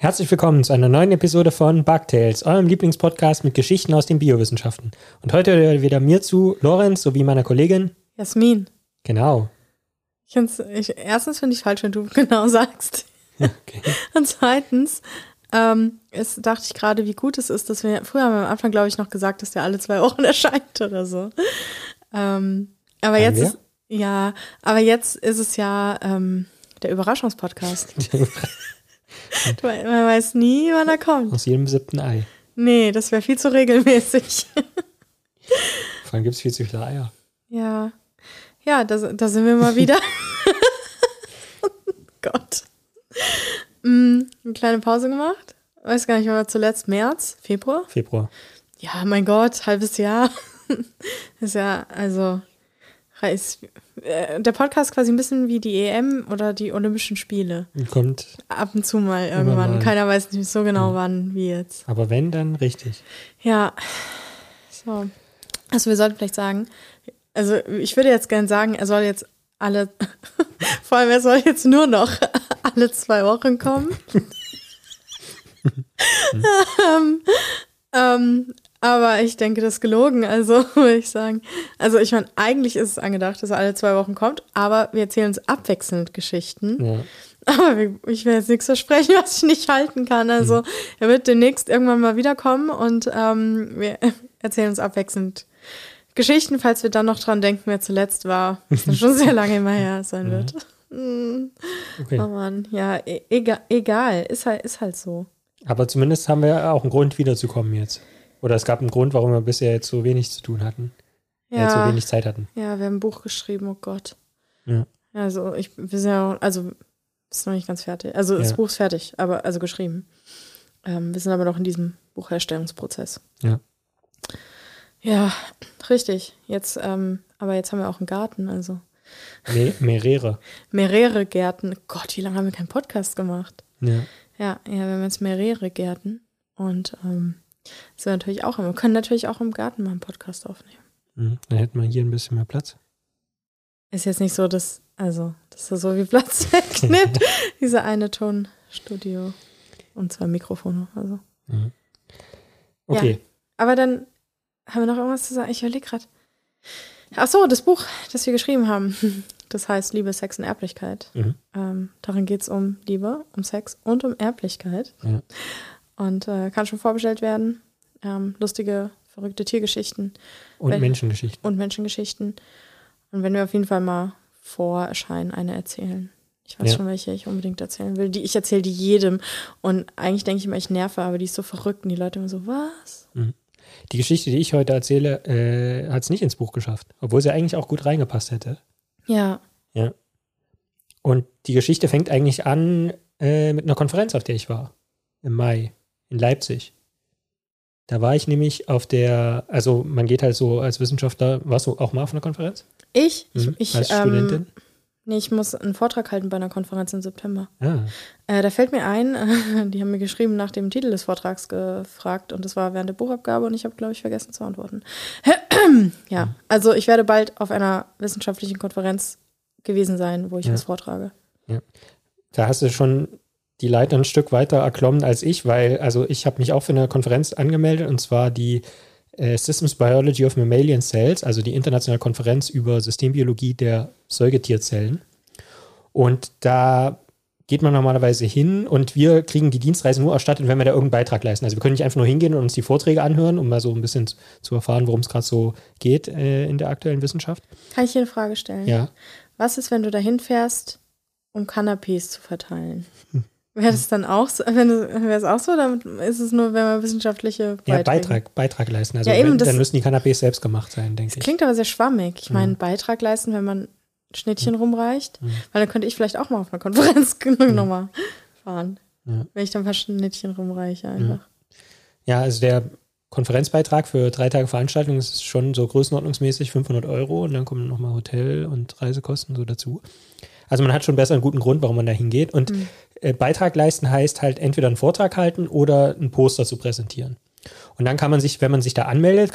Herzlich willkommen zu einer neuen Episode von Bugtails, eurem Lieblingspodcast mit Geschichten aus den Biowissenschaften. Und heute hört wieder mir zu, Lorenz, sowie meiner Kollegin Jasmin. Genau. Erstens finde ich falsch, wenn du genau sagst. Okay. Und zweitens dachte ich gerade, wie gut es ist, dass früher haben wir am Anfang, glaube ich, noch gesagt, dass der alle 2 Wochen erscheint oder so. Aber jetzt ist es ja der Überraschungspodcast. Man weiß nie, wann er kommt. Aus jedem 7. Ei. Nee, das wäre viel zu regelmäßig. Vor allem gibt es viel zu viele Eier. Ja, da sind wir mal wieder. Gott. Eine kleine Pause gemacht. Weiß gar nicht, war zuletzt März, Februar? Februar. Ja, mein Gott, halbes Jahr. Ist ja, also, der Podcast quasi ein bisschen wie die EM oder die Olympischen Spiele. Kommt ab und zu mal irgendwann. mal. Keiner weiß nicht so genau, wann, wie jetzt. Aber wenn, dann richtig. Ja, so. Also wir sollten vielleicht sagen, also ich würde jetzt gerne sagen, er soll jetzt vor allem er soll jetzt nur noch alle 2 Wochen kommen. Aber ich denke, das ist gelogen, also würde ich sagen. Also ich meine, eigentlich ist es angedacht, dass er alle 2 Wochen kommt, aber wir erzählen uns abwechselnd Geschichten. Ja. Aber ich will jetzt nichts versprechen, was ich nicht halten kann. Also er wird demnächst irgendwann mal wiederkommen und wir erzählen uns abwechselnd Geschichten, falls wir dann noch dran denken, wer zuletzt war. Das ist schon sehr lange immer her sein wird. Okay. Oh Mann, ja, egal, ist halt so. Aber zumindest haben wir auch einen Grund, wiederzukommen jetzt. Oder es gab einen Grund, warum wir bisher jetzt so wenig zu tun hatten. Ja. So wenig Zeit hatten. Ja, wir haben ein Buch geschrieben, oh Gott. Ja. Also wir sind ja, also ist noch nicht ganz fertig. Also das Buch ist fertig, aber also geschrieben. Wir sind aber noch in diesem Buchherstellungsprozess. Ja. Ja, richtig. Jetzt, aber jetzt haben wir auch einen Garten, also. Mehrere Gärten. Gott, wie lange haben wir keinen Podcast gemacht? Ja. Ja, wir haben jetzt mehrere Gärten. Und das wir natürlich auch wir können natürlich auch im Garten mal einen Podcast aufnehmen. Dann hätten wir hier ein bisschen mehr Platz. Ist jetzt nicht so, dass er so viel Platz wegnimmt. Diese eine Tonstudio und 2 Mikrofone. Also. Mhm. Okay. Ja, aber dann haben wir noch irgendwas zu sagen? Ich überlege gerade. Ach so, das Buch, das wir geschrieben haben, das heißt Liebe, Sex und Erblichkeit. Darin geht es um Liebe, um Sex und um Erblichkeit. Ja. Und kann schon vorbestellt werden. Lustige, verrückte Tiergeschichten. Und Menschengeschichten. Und wenn wir auf jeden Fall mal vor Erscheinen eine erzählen. Ich weiß schon, welche ich unbedingt erzählen will. Ich erzähle die jedem. Und eigentlich denke ich immer, ich nerve, aber die ist so verrückt. Und die Leute immer so, was? Die Geschichte, die ich heute erzähle, hat es nicht ins Buch geschafft. Obwohl sie eigentlich auch gut reingepasst hätte. Ja. Ja. Und die Geschichte fängt eigentlich an mit einer Konferenz, auf der ich war. Im Mai. In Leipzig. Da war ich nämlich also man geht halt so als Wissenschaftler, warst du auch mal auf einer Konferenz? Ich als Studentin? Nee, ich muss einen Vortrag halten bei einer Konferenz im September. Ah. Da fällt mir ein, die haben mir geschrieben, nach dem Titel des Vortrags gefragt und das war während der Buchabgabe und ich habe, glaube ich, vergessen zu antworten. Ja, also ich werde bald auf einer wissenschaftlichen Konferenz gewesen sein, wo ich was vortrage. Ja. Da hast du schon die Leiter ein Stück weiter erklommen als ich, weil, also ich habe mich auch für eine Konferenz angemeldet und zwar die Systems Biology of Mammalian Cells, also die internationale Konferenz über Systembiologie der Säugetierzellen. Und da geht man normalerweise hin und wir kriegen die Dienstreise nur erstattet, wenn wir da irgendeinen Beitrag leisten. Also wir können nicht einfach nur hingehen und uns die Vorträge anhören, um mal so ein bisschen zu erfahren, worum es gerade so geht in der aktuellen Wissenschaft. Kann ich hier eine Frage stellen? Ja. Was ist, wenn du dahin fährst, um Canapés zu verteilen? Wäre das dann auch so, wäre es auch so, oder ist es nur, wenn man wissenschaftliche Beiträge? Ja, Beitrag leisten. Also ja, dann müssen die Canapés selbst gemacht sein, denke ich. Das klingt aber sehr schwammig. Ich meine, Beitrag leisten, wenn man Schnittchen rumreicht, weil dann könnte ich vielleicht auch mal auf einer Konferenz nochmal fahren. Ja. Wenn ich dann ein paar Schnittchen rumreiche einfach. Ja, also der Konferenzbeitrag für 3 Tage Veranstaltung ist schon so größenordnungsmäßig 500 € und dann kommen nochmal Hotel- und Reisekosten so dazu. Also man hat schon besser einen guten Grund, warum man da hingeht. Und Beitrag leisten heißt halt entweder einen Vortrag halten oder ein Poster zu präsentieren. Und dann kann man sich, wenn man sich da anmeldet,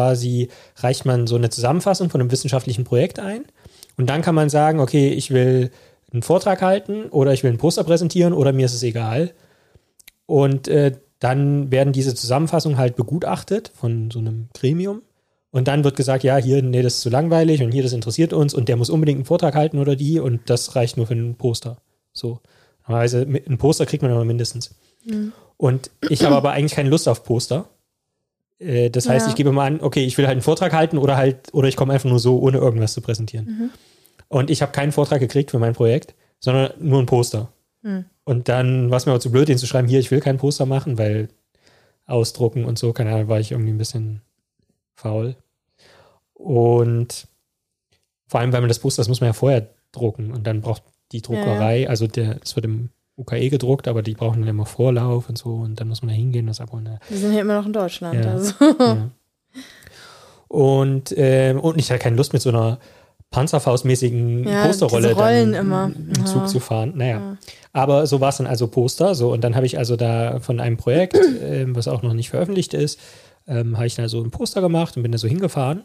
reicht man so eine Zusammenfassung von einem wissenschaftlichen Projekt ein. Und dann kann man sagen, okay, ich will einen Vortrag halten oder ich will ein Poster präsentieren oder mir ist es egal. Und dann werden diese Zusammenfassungen halt begutachtet von so einem Gremium. Und dann wird gesagt, ja, hier, nee, das ist zu langweilig und hier, das interessiert uns und der muss unbedingt einen Vortrag halten oder die und das reicht nur für ein Poster. So. Normalerweise ein Poster kriegt man aber mindestens. Mhm. Und ich habe aber eigentlich keine Lust auf Poster. Das heißt, ich gebe mal an, okay, ich will halt einen Vortrag halten oder ich komme einfach nur so, ohne irgendwas zu präsentieren. Mhm. Und ich habe keinen Vortrag gekriegt für mein Projekt, sondern nur ein Poster. Mhm. Und dann war es mir aber zu blöd, den zu schreiben, hier, ich will kein Poster machen, weil ausdrucken und so, keine Ahnung, war ich irgendwie ein bisschen faul. Und vor allem, weil man das Poster, das muss man ja vorher drucken und dann braucht die Druckerei, also es wird im UKE gedruckt, aber die brauchen dann immer Vorlauf und so und dann muss man da hingehen und das abholen. Wir sind ja immer noch in Deutschland. Ja. Also. Ja. Und ich hatte keine Lust mit so einer panzerfaustmäßigen Posterrolle dann im Zug zu fahren. Naja, aber so war es dann also Poster. So, und dann habe ich also da von einem Projekt, was auch noch nicht veröffentlicht ist, habe ich dann so ein Poster gemacht und bin da so hingefahren.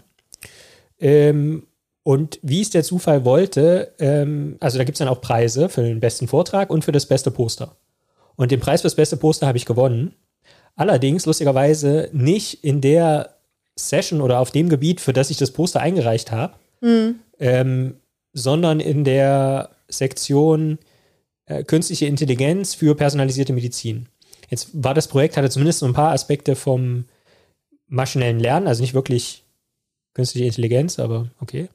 Und wie es der Zufall wollte, also da gibt es dann auch Preise für den besten Vortrag und für das beste Poster. Und den Preis für das beste Poster habe ich gewonnen. Allerdings, lustigerweise, nicht in der Session oder auf dem Gebiet, für das ich das Poster eingereicht habe, sondern in der Sektion künstliche Intelligenz für personalisierte Medizin. Jetzt war das Projekt, hatte zumindest so ein paar Aspekte vom maschinellen Lernen, also nicht wirklich künstliche Intelligenz, aber okay.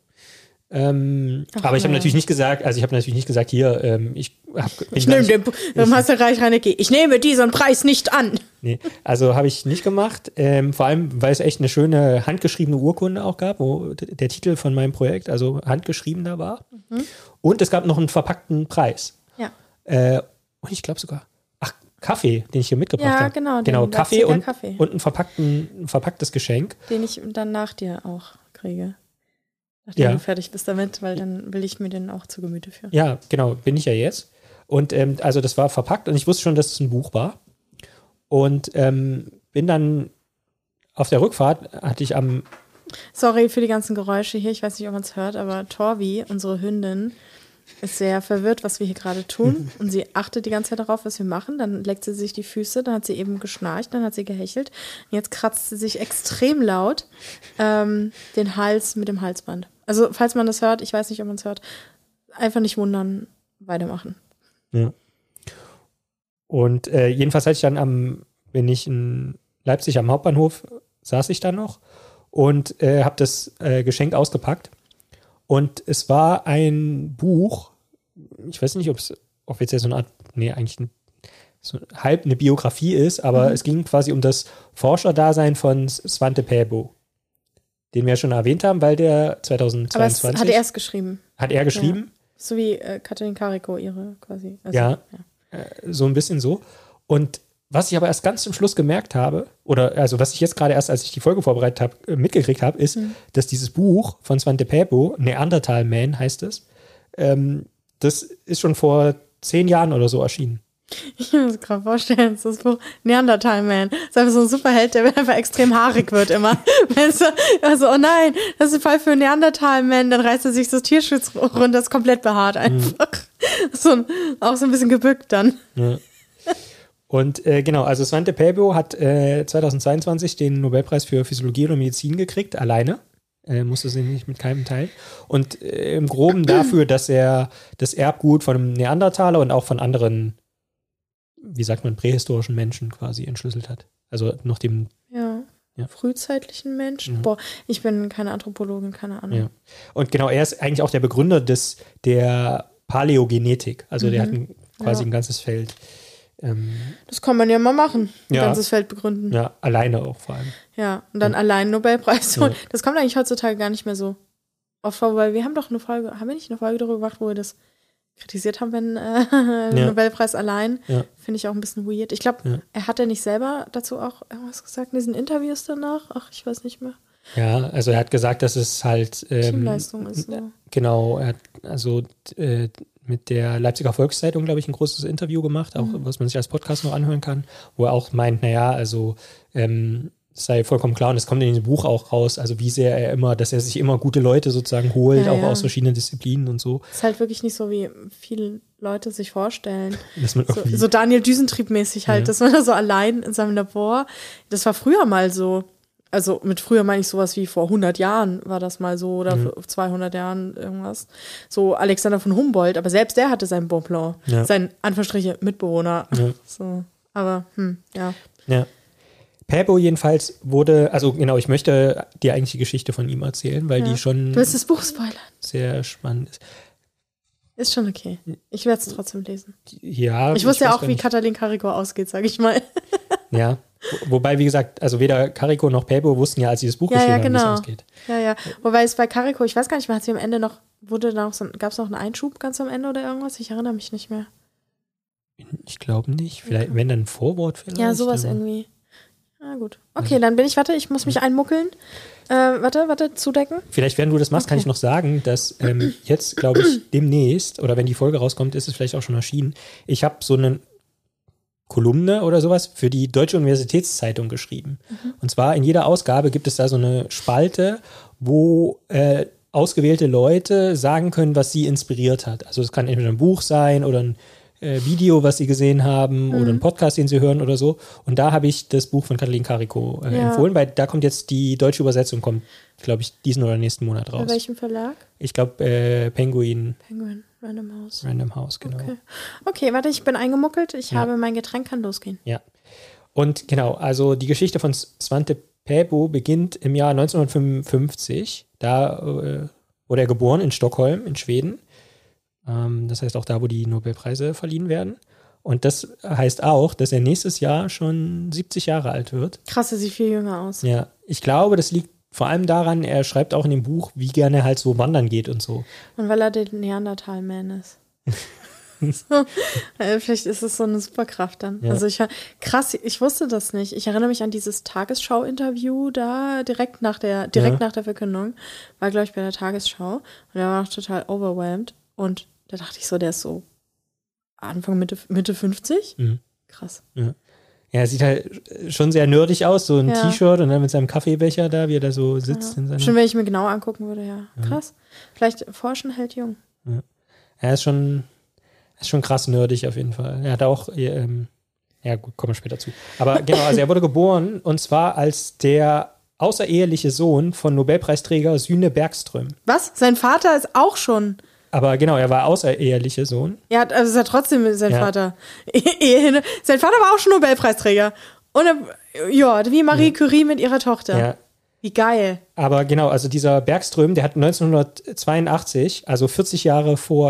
Aber ich habe natürlich nicht gesagt, hier, ich nehme den Marcel Reich-Reinecke, ich nehme diesen Preis nicht an. Nee, also habe ich nicht gemacht, vor allem, weil es echt eine schöne handgeschriebene Urkunde auch gab, wo der Titel von meinem Projekt, also handgeschrieben da war. Mhm. Und es gab noch einen verpackten Preis. Ja. Und ich glaube sogar, Kaffee, den ich hier mitgebracht habe. Ja, genau, Kaffee und ein verpacktes Geschenk. Den ich dann nach dir auch kriege. Nachdem du fertig bist damit, weil dann will ich mir den auch zu Gemüte führen. Ja, genau, bin ich ja jetzt. Und also das war verpackt und ich wusste schon, dass es ein Buch war. Und bin dann auf der Rückfahrt, hatte ich Sorry für die ganzen Geräusche hier, ich weiß nicht, ob man es hört, aber Torvi, unsere Hündin, ist sehr verwirrt, was wir hier gerade tun. Und sie achtet die ganze Zeit darauf, was wir machen. Dann leckt sie sich die Füße, dann hat sie eben geschnarcht, dann hat sie gehechelt. Und jetzt kratzt sie sich extrem laut den Hals mit dem Halsband. Also, falls man das hört, ich weiß nicht, ob man es hört, einfach nicht wundern, weitermachen. Ja. Und jedenfalls bin ich in Leipzig am Hauptbahnhof, saß ich da noch und habe das Geschenk ausgepackt. Und es war ein Buch, ich weiß nicht, ob es offiziell so eine Art, eigentlich so halb eine Biografie ist, aber es ging quasi um das Forscherdasein von Svante Pääbo, den wir ja schon erwähnt haben, weil der 2022... Aber hat er es geschrieben? Hat er geschrieben? Ja. So wie Katrin Kariko ihre quasi. Also, ja. So ein bisschen so. Und was ich aber erst ganz zum Schluss gemerkt habe, oder also was ich jetzt gerade erst, als ich die Folge vorbereitet habe, mitgekriegt habe, ist, dass dieses Buch von Svante Pääbo, Neanderthal Man heißt es, das ist schon vor 10 Jahren oder so erschienen. Ich muss mir gerade vorstellen, das ist das Buch Neanderthal Man. Das ist einfach so ein Superheld, der einfach extrem haarig wird immer. Also, oh nein, das ist ein Fall für Neanderthal Man, dann reißt er sich das Tierschutz runter, das ist komplett behaart einfach. Auch so ein bisschen gebückt dann. Ja. Und genau, also Svante Pääbo hat 2022 den Nobelpreis für Physiologie oder Medizin gekriegt, alleine. Musste sie nicht mit keinem teilen. Und im Groben dafür, dass er das Erbgut von einem Neandertaler und auch von anderen, wie sagt man, prähistorischen Menschen quasi entschlüsselt hat. Also noch dem... Ja. Frühzeitlichen Menschen. Boah, ich bin keine Anthropologin, keine Ahnung. Ja. Und genau, er ist eigentlich auch der Begründer der Paläogenetik. Also der hat quasi ein ganzes Feld. Das kann man ja mal machen, ein ganzes Feld begründen. Ja, alleine auch vor allem. Ja, und dann allein Nobelpreis. Ja. Das kommt eigentlich heutzutage gar nicht mehr so oft vor, weil wir haben doch haben wir nicht eine Folge darüber gemacht, wo wir das kritisiert haben, wenn Nobelpreis allein. Ja. Finde ich auch ein bisschen weird. Ich glaube, er hat ja nicht selber dazu auch irgendwas gesagt in diesen Interviews danach? Ach, ich weiß nicht mehr. Ja, also er hat gesagt, dass es halt Teamleistung ist. So. Genau, er hat mit der Leipziger Volkszeitung, glaube ich, ein großes Interview gemacht, auch was man sich als Podcast noch anhören kann, wo er auch meint, sei vollkommen klar und es kommt in dem Buch auch raus, also wie sehr dass er sich immer gute Leute sozusagen holt, auch aus verschiedenen Disziplinen und so. Ist halt wirklich nicht so, wie viele Leute sich vorstellen. Dass man so Daniel Düsentrieb-mäßig halt, dass man da so allein in seinem Labor, das war früher mal so. Also mit früher meine ich sowas wie vor 100 Jahren war das mal so oder 200 Jahren irgendwas. So Alexander von Humboldt, aber selbst der hatte seinen Bonplan, seinen Anführungsstriche Mitbewohner. Ja. So, aber ja. Ja. Päbo jedenfalls wurde, also genau, ich möchte dir eigentlich die Geschichte von ihm erzählen, weil die schon Du willst das Buch spoilern. Sehr spannend ist. Ist schon okay. Ich werde es trotzdem lesen. Ja. Ich wusste ja auch, wie Katalin Kariko ausgeht, sag ich mal. Ja. Wobei, wie gesagt, also weder Kariko noch Päbo wussten ja, als sie das Buch geschrieben haben, wie es ausgeht. Ja. Wobei es bei Kariko, ich weiß gar nicht mehr, hat sie am Ende noch, gab es noch einen Einschub ganz am Ende oder irgendwas? Ich erinnere mich nicht mehr. Ich glaube nicht. Vielleicht, wenn dann ein Vorwort vielleicht. Ja, sowas irgendwie. Na gut. Okay, dann ich muss mich einmuckeln. Zudecken. Vielleicht, während du das machst, kann ich noch sagen, dass jetzt, glaube ich, demnächst, oder wenn die Folge rauskommt, ist es vielleicht auch schon erschienen, ich habe so eine Kolumne oder sowas für die Deutsche Universitätszeitung geschrieben. Und zwar in jeder Ausgabe gibt es da so eine Spalte, wo ausgewählte Leute sagen können, was sie inspiriert hat. Also es kann entweder ein Buch sein oder ein Video, was sie gesehen haben oder ein Podcast, den sie hören oder so. Und da habe ich das Buch von Katalin Kariko empfohlen, weil da kommt jetzt die deutsche Übersetzung, glaube ich, diesen oder nächsten Monat raus. Bei welchem Verlag? Ich glaube Penguin, Random House. Random House, genau. Okay, ich bin eingemuckelt. Ich habe mein Getränk, kann losgehen. Ja. Und genau, also die Geschichte von Svante Pääbo beginnt im Jahr 1955. Da wurde er geboren in Stockholm, in Schweden. Das heißt auch da, wo die Nobelpreise verliehen werden. Und das heißt auch, dass er nächstes Jahr schon 70 Jahre alt wird. Krass, er sieht viel jünger aus. Ja, ich glaube, das liegt vor allem daran, er schreibt auch in dem Buch, wie gerne er halt so wandern geht und so. Und weil er der Neandertal-Man ist. So, vielleicht ist es so eine Superkraft dann. Ja. Also krass, ich wusste das nicht. Ich erinnere mich an dieses Tagesschau-Interview da direkt nach der Verkündung. War, glaube ich, bei der Tagesschau. Und er war auch total overwhelmed. Und da dachte ich so, der ist so Anfang, Mitte 50. Mhm. Krass. Ja, er sieht halt schon sehr nerdig aus, so ein T-Shirt und dann mit seinem Kaffeebecher da, wie er da so sitzt. Ja. Schon, wenn ich mir genau angucken würde, ja. Krass. Vielleicht Forschen hält jung. Ja. Er ist schon krass nerdig auf jeden Fall. Er hat auch, ja gut, kommen wir später zu. Aber genau, also er wurde geboren und zwar als der außereheliche Sohn von Nobelpreisträger Sune Bergström. Was? Sein Vater ist auch schon... Aber genau, er war außerehelicher Sohn. Ja, also ist er trotzdem sein Vater. Sein Vater war auch schon Nobelpreisträger. Und wie Marie Curie mit ihrer Tochter. Ja. Wie geil. Aber genau, also dieser Bergström, der hat 1982, also 40 Jahre vor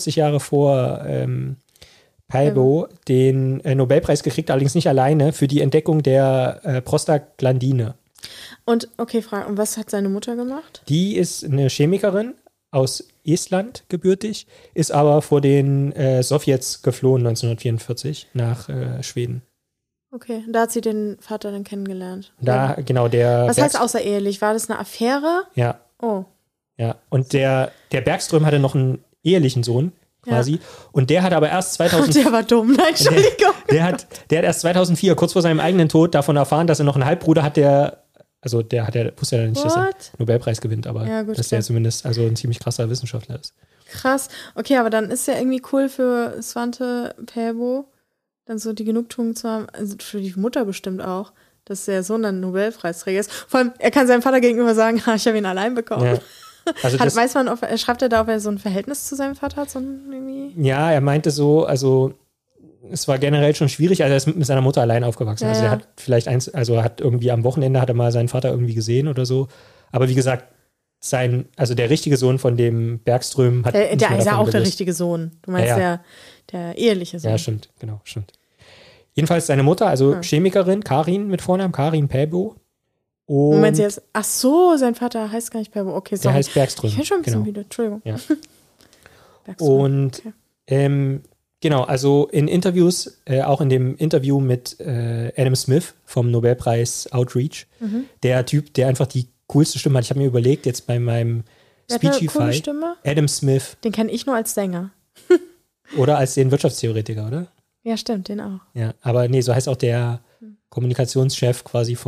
Pääbo, den Nobelpreis gekriegt, allerdings nicht alleine, für die Entdeckung der Prostaglandine. Und, okay, Frage, und was hat seine Mutter gemacht? Die ist eine Chemikerin aus Estland gebürtig, ist aber vor den Sowjets geflohen 1944 nach Schweden. Okay, da hat sie den Vater dann kennengelernt. Genau, der... Was heißt außerehelich? War das eine Affäre? Ja. Oh. Ja, und der Bergström hatte noch einen ehelichen Sohn, quasi. Ja. Und der hat aber erst 2004... Der war dumm, nein, Entschuldigung. Der hat erst 2004, kurz vor seinem eigenen Tod, davon erfahren, dass er noch einen Halbbruder hat, wusste ja nicht, dass er den Nobelpreis gewinnt, aber dass der zumindest ein ziemlich krasser Wissenschaftler ist. Krass. Okay, aber dann ist ja irgendwie cool für Svante Pääbo, dann so die Genugtuung zu haben, also für die Mutter bestimmt auch, dass der Sohn dann Nobelpreisträger ist. Vor allem, er kann seinem Vater gegenüber sagen, ich habe ihn allein bekommen. Ja. Also weiß man, schreibt er da, ob er so ein Verhältnis zu seinem Vater hat? So irgendwie? Ja, er meinte so, also es war generell schon schwierig, also er ist mit seiner Mutter allein aufgewachsen. Ja, also er hat vielleicht hat irgendwie am Wochenende hat er mal seinen Vater irgendwie gesehen oder so. Aber wie gesagt, der richtige Sohn von dem Bergström hat der ist ja auch der richtige Sohn. Du meinst der eheliche Sohn. Ja, stimmt, genau, stimmt. Jedenfalls seine Mutter, also Chemikerin, Karin mit Vornamen, Karin Pääbo. Moment, jetzt, ach so, sein Vater heißt gar nicht Pääbo. Okay, der heißt Bergström. Ich bin schon ein bisschen müde, Entschuldigung. Ja. Und genau, also in Interviews, auch in dem Interview mit Adam Smith vom Nobelpreis Outreach, der Typ, der einfach die coolste Stimme hat. Ich habe mir überlegt, jetzt bei meinem Speechify, Adam Smith. Den kenne ich nur als Sänger. Oder als den Wirtschaftstheoretiker, oder? Ja, stimmt, den auch. Ja, aber nee, so heißt auch der Kommunikationschef quasi vom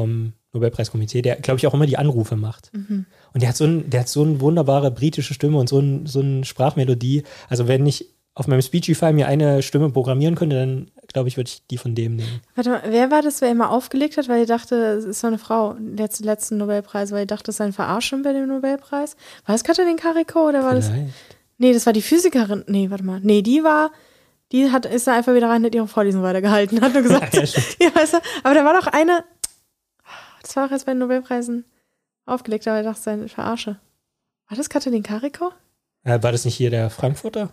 Nobelpreiskomitee, der, glaube ich, auch immer die Anrufe macht. Und der hat so eine wunderbare britische Stimme und so eine Sprachmelodie. Also wenn ich auf meinem Speechify mir eine Stimme programmieren könnte, dann glaube ich, würde ich die von dem nehmen. Warte mal, wer war das, wer immer aufgelegt hat, weil ihr dachte, es ist so eine Frau, letzten Nobelpreis, weil ihr dachte, es sei ein Verarschen bei dem Nobelpreis? War das Katalin Kariko oder war Vielleicht. das? Nee, das war die Physikerin. Nee, warte mal. Nee, ist da einfach wieder rein, hat ihre Vorlesung weitergehalten, hat nur gesagt. Ja, stimmt. Ja, weißt du, aber da war doch eine, das war auch jetzt bei den Nobelpreisen aufgelegt, aber ich dachte, es sei eine Verarsche. War das Katalin Kariko? War das nicht hier der Frankfurter?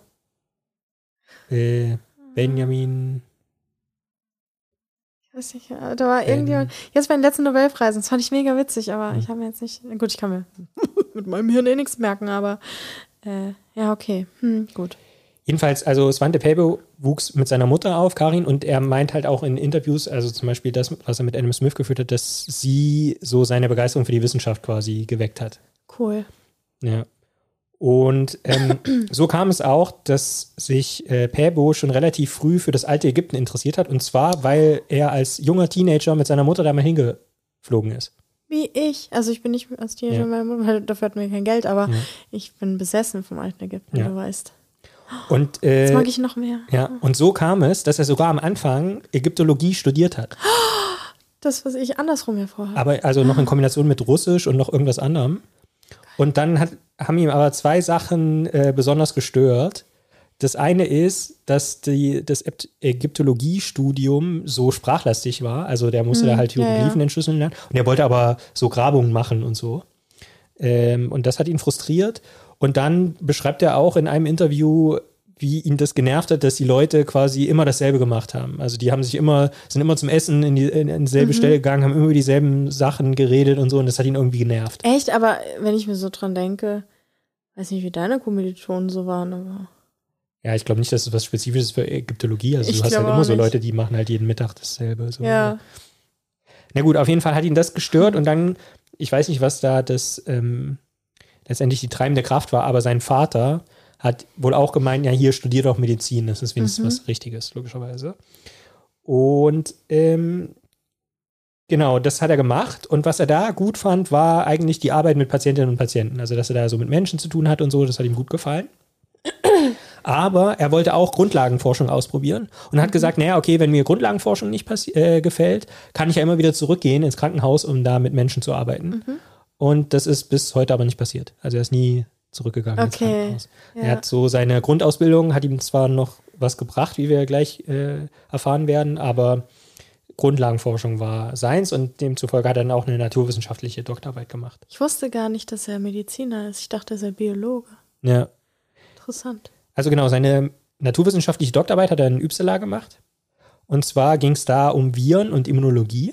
Benjamin. Ich weiß nicht, da war irgendjemand, jetzt bei den letzten Nobelpreisen, das fand ich mega witzig, aber ich habe mir jetzt nicht, gut, ich kann mir mit meinem Hirn nichts merken, aber ja, okay, gut. Jedenfalls, also Svante Pääbo wuchs mit seiner Mutter auf, Karin, und er meint halt auch in Interviews, also zum Beispiel das, was er mit Adam Smith geführt hat, dass sie so seine Begeisterung für die Wissenschaft quasi geweckt hat. Cool. Ja. Und so kam es auch, dass sich Pääbo schon relativ früh für das alte Ägypten interessiert hat, und zwar, weil er als junger Teenager mit seiner Mutter da mal hingeflogen ist. Wie ich. Also ich bin nicht als Teenager mit meiner Mutter, dafür hatten wir kein Geld, aber ich bin besessen vom alten Ägypten, du weißt. Und, das mag ich noch mehr. Ja, und so kam es, dass er sogar am Anfang Ägyptologie studiert hat. Das, was ich andersrum hervorhabe. Aber also noch in Kombination mit Russisch und noch irgendwas anderem. Und dann haben ihm aber zwei Sachen besonders gestört. Das eine ist, dass das Ägyptologiestudium so sprachlastig war. Also der musste da halt Hieroglyphen entschlüsseln lernen. Und er wollte aber so Grabungen machen und so. Und das hat ihn frustriert. Und dann beschreibt er auch in einem Interview, wie ihn das genervt hat, dass die Leute quasi immer dasselbe gemacht haben. Also die sind immer zum Essen in dieselbe Stelle gegangen, haben immer über dieselben Sachen geredet und so, und das hat ihn irgendwie genervt. Echt? Aber wenn ich mir so dran denke, weiß nicht, wie deine Kommilitonen so waren, aber... Ja, ich glaube nicht, dass es was Spezifisches für Ägyptologie ist. Also du hast halt immer so Leute, die machen halt jeden Mittag dasselbe. So. Ja. Na gut, auf jeden Fall hat ihn das gestört, und dann, ich weiß nicht, was da das letztendlich die treibende Kraft war, aber sein Vater hat wohl auch gemeint, ja, hier studier doch Medizin, das ist wenigstens was Richtiges, logischerweise. Und genau, das hat er gemacht, und was er da gut fand, war eigentlich die Arbeit mit Patientinnen und Patienten, also dass er da so mit Menschen zu tun hat und so, das hat ihm gut gefallen. Aber er wollte auch Grundlagenforschung ausprobieren und hat gesagt, naja, okay, wenn mir Grundlagenforschung nicht gefällt, kann ich ja immer wieder zurückgehen ins Krankenhaus, um da mit Menschen zu arbeiten. Und das ist bis heute aber nicht passiert. Also er ist nie zurückgegangen ins Krankenhaus. Ja. Er hat so seine Grundausbildung, hat ihm zwar noch was gebracht, wie wir gleich erfahren werden, aber Grundlagenforschung war seins, und demzufolge hat er dann auch eine naturwissenschaftliche Doktorarbeit gemacht. Ich wusste gar nicht, dass er Mediziner ist. Ich dachte, er sei Biologe. Ja. Interessant. Also genau, seine naturwissenschaftliche Doktorarbeit hat er in Uppsala gemacht. Und zwar ging es da um Viren und Immunologie.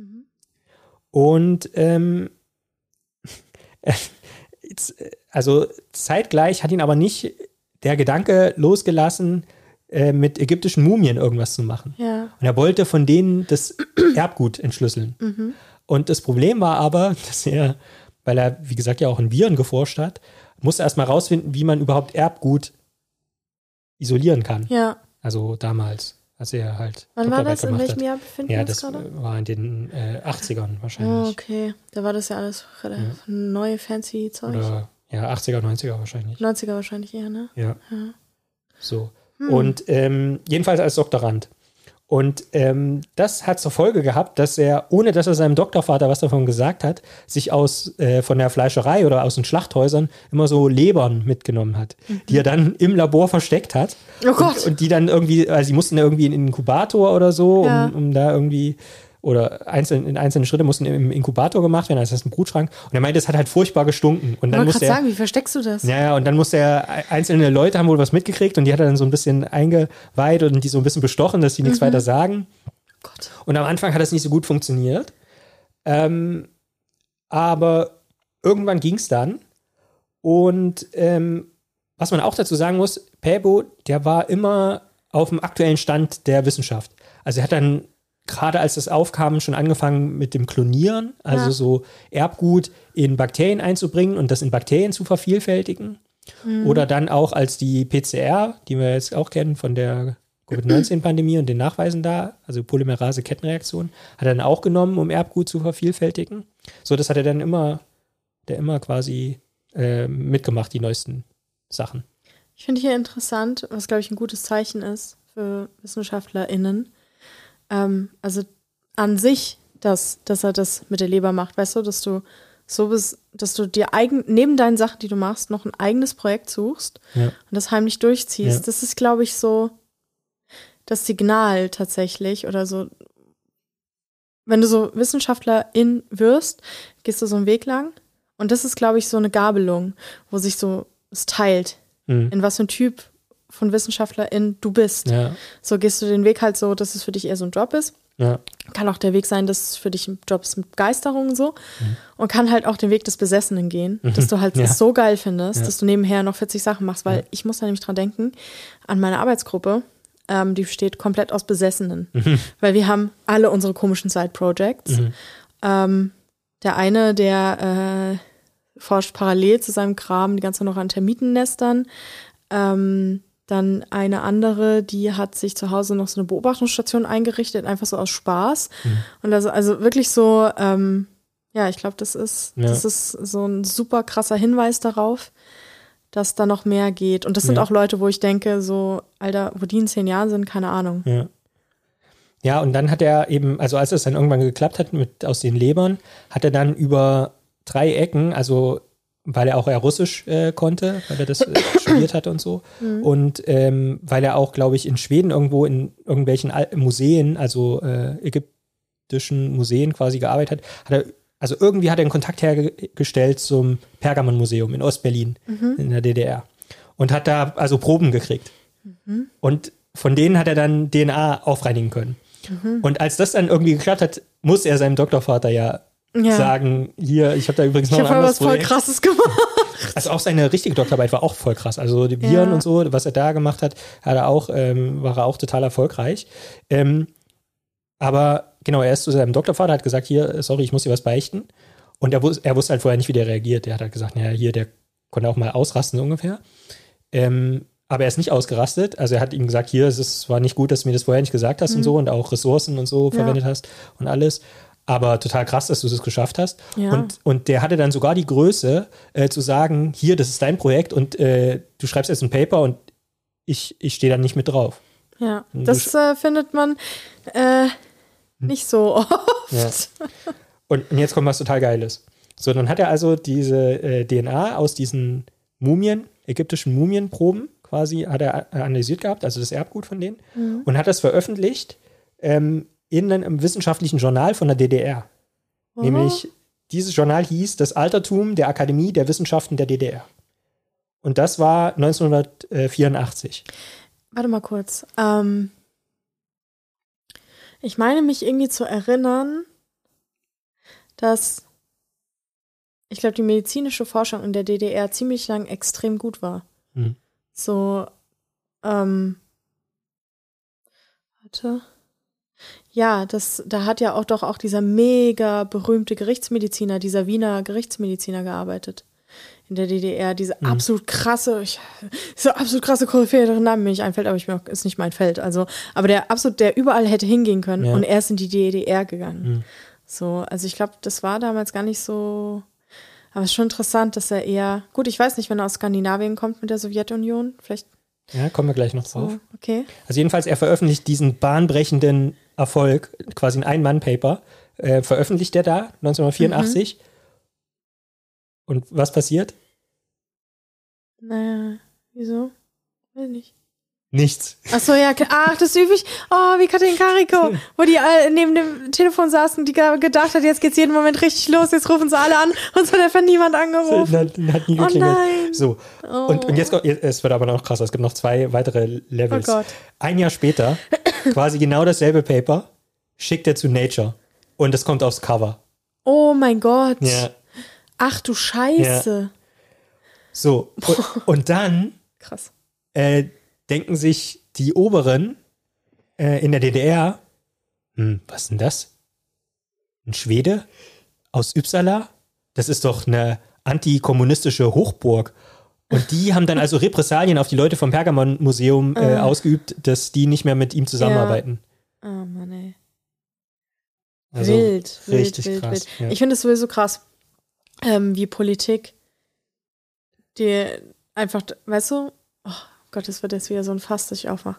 Und also zeitgleich hat ihn aber nicht der Gedanke losgelassen, mit ägyptischen Mumien irgendwas zu machen. Ja. Und er wollte von denen das Erbgut entschlüsseln. Und das Problem war aber, dass er, weil er, wie gesagt, ja auch in Viren geforscht hat, musste erst mal rausfinden, wie man überhaupt Erbgut isolieren kann. Ja. Also damals, als er halt Wann war das? In welchem hat. Jahr befinden wir uns gerade? Ja, das war in den 80ern wahrscheinlich. Oh, okay. Da war das ja alles relativ neue, fancy Zeug. Oder, ja, 80er, 90er wahrscheinlich. 90er wahrscheinlich eher, ne? Ja. So. Und jedenfalls als Doktorand. Und das hat zur Folge gehabt, dass er, ohne dass er seinem Doktorvater was davon gesagt hat, sich von der Fleischerei oder aus den Schlachthäusern immer so Lebern mitgenommen hat, die er dann im Labor versteckt hat. Oh Gott! Und die dann irgendwie, also sie mussten da irgendwie in den Inkubator oder so, um da irgendwie, oder einzelne Schritte mussten im Inkubator gemacht werden, also das ist ein Brutschrank. Und er meinte, das hat halt furchtbar gestunken. Und dann musste er sagen, wie versteckst du das? Ja, und dann musste er, einzelne Leute haben wohl was mitgekriegt, und die hat er dann so ein bisschen eingeweiht und die so ein bisschen bestochen, dass die nichts weiter sagen. Gott. Und am Anfang hat das nicht so gut funktioniert. Aber irgendwann ging es dann. Und was man auch dazu sagen muss, Pääbo, der war immer auf dem aktuellen Stand der Wissenschaft. Also er hat dann gerade als das aufkam, schon angefangen mit dem Klonieren, also so Erbgut in Bakterien einzubringen und das in Bakterien zu vervielfältigen. Oder dann auch als die PCR, die wir jetzt auch kennen von der Covid-19-Pandemie und den Nachweisen da, also Polymerase-Kettenreaktion, hat er dann auch genommen, um Erbgut zu vervielfältigen. So, das hat er dann immer quasi mitgemacht, die neuesten Sachen. Ich finde hier interessant, was, glaube ich, ein gutes Zeichen ist für WissenschaftlerInnen. Also an sich, dass er das mit der Leber macht, weißt du, dass du so bist, dass du dir neben deinen Sachen, die du machst, noch ein eigenes Projekt suchst und das heimlich durchziehst. Ja. Das ist, glaube ich, so das Signal tatsächlich oder so. Wenn du so Wissenschaftlerin wirst, gehst du so einen Weg lang und das ist, glaube ich, so eine Gabelung, wo sich so es teilt, in was für ein Typ von Wissenschaftlerin du bist. Ja. So gehst du den Weg halt so, dass es für dich eher so ein Job ist. Ja. Kann auch der Weg sein, dass es für dich ein Job ist mit Begeisterung und so. Und kann halt auch den Weg des Besessenen gehen, dass du halt es so geil findest, dass du nebenher noch 40 Sachen machst, weil ich muss da nämlich dran denken, an meine Arbeitsgruppe, die besteht komplett aus Besessenen. Weil wir haben alle unsere komischen Side-Projects. Der eine, der forscht parallel zu seinem Kram die ganze Zeit noch an Termitennestern. Dann eine andere, die hat sich zu Hause noch so eine Beobachtungsstation eingerichtet, einfach so aus Spaß. Und also wirklich so, ich glaube, das ist so ein super krasser Hinweis darauf, dass da noch mehr geht. Und das sind auch Leute, wo ich denke, so, Alter, wo die in 10 Jahren sind, keine Ahnung. Ja, und dann hat er eben, also als es dann irgendwann geklappt hat aus den Lebern, hat er dann über 3 Ecken, also weil er auch eher Russisch konnte, weil er das studiert hatte und so. Und weil er auch, glaube ich, in Schweden irgendwo in irgendwelchen Museen, also ägyptischen Museen quasi gearbeitet hat, irgendwie hat er einen Kontakt hergestellt zum Pergamonmuseum in Ostberlin in der DDR. Und hat da also Proben gekriegt. Und von denen hat er dann DNA aufreinigen können. Und als das dann irgendwie geklappt hat, muss er seinem Doktorvater sagen, hier, ich habe da übrigens noch ein anderes Projekt. Ich habe was voll Krasses gemacht. Also auch seine richtige Doktorarbeit war auch voll krass. Also die Viren und so, was er da gemacht hat, war er auch total erfolgreich. Aber genau, er ist zu seinem Doktorvater, hat gesagt, hier, sorry, ich muss dir was beichten. Und er wusste halt vorher nicht, wie der reagiert. Der hat halt gesagt, naja, hier, der konnte auch mal ausrasten so ungefähr. Aber er ist nicht ausgerastet. Also er hat ihm gesagt, hier, es war nicht gut, dass du mir das vorher nicht gesagt hast und so und auch Ressourcen und so verwendet hast und alles. Aber total krass, dass du es geschafft hast. Ja. Und der hatte dann sogar die Größe, zu sagen, hier, das ist dein Projekt und du schreibst jetzt ein Paper und ich stehe da nicht mit drauf. Ja, das findet man nicht so oft. Ja. Und jetzt kommt was total Geiles. So, dann hat er also diese DNA aus diesen ägyptischen Mumienproben quasi, hat er analysiert gehabt, also das Erbgut von denen, und hat das veröffentlicht in einem wissenschaftlichen Journal von der DDR. Nämlich, dieses Journal hieß Das Altertum der Akademie der Wissenschaften der DDR. Und das war 1984. Warte mal kurz. Ich meine mich irgendwie zu erinnern, dass ich glaube, die medizinische Forschung in der DDR ziemlich lang extrem gut war. So, warte. Ja, da hat ja auch dieser mega berühmte Gerichtsmediziner, dieser Wiener Gerichtsmediziner gearbeitet in der DDR. Diese absolut krasse Koryphäe, deren Name mir nicht einfällt, aber ist nicht mein Feld. Also, aber der überall hätte hingehen können und er ist in die DDR gegangen. So, also ich glaube, das war damals gar nicht so, aber es ist schon interessant, dass er eher, gut, ich weiß nicht, wenn er aus Skandinavien kommt mit der Sowjetunion, vielleicht. Ja, kommen wir gleich noch drauf. So, okay. Also jedenfalls, er veröffentlicht diesen bahnbrechenden Erfolg, quasi ein Ein-Mann-Paper, veröffentlicht er da, 1984. Und was passiert? Naja, wieso? Weiß nicht. Nichts. Ach so, ja, das ist üblich. Oh, wie Katrin Kariko, wo die neben dem Telefon saßen, die gedacht hat, jetzt geht's jeden Moment richtig los, jetzt rufen sie alle an und so hat einfach niemand angerufen. Hat nie geklingelt. Oh nein. So. Oh. Und jetzt es wird aber noch krasser, es gibt noch 2 weitere Levels. Oh Gott. Ein Jahr später, quasi genau dasselbe Paper, schickt er zu Nature und es kommt aufs Cover. Oh mein Gott. Ja. Ach du Scheiße. Ja. So, und dann krass. Denken sich die Oberen in der DDR, was ist denn das? Ein Schwede aus Uppsala? Das ist doch eine antikommunistische Hochburg. Und die haben dann also Repressalien auf die Leute vom Pergamon-Museum ausgeübt, dass die nicht mehr mit ihm zusammenarbeiten. Ja. Oh Mann, ey. Also richtig krass. Ja. Ich finde es sowieso krass, wie Politik die einfach, weißt du, oh Gott, das wird jetzt wieder so ein Fass, das ich aufmache.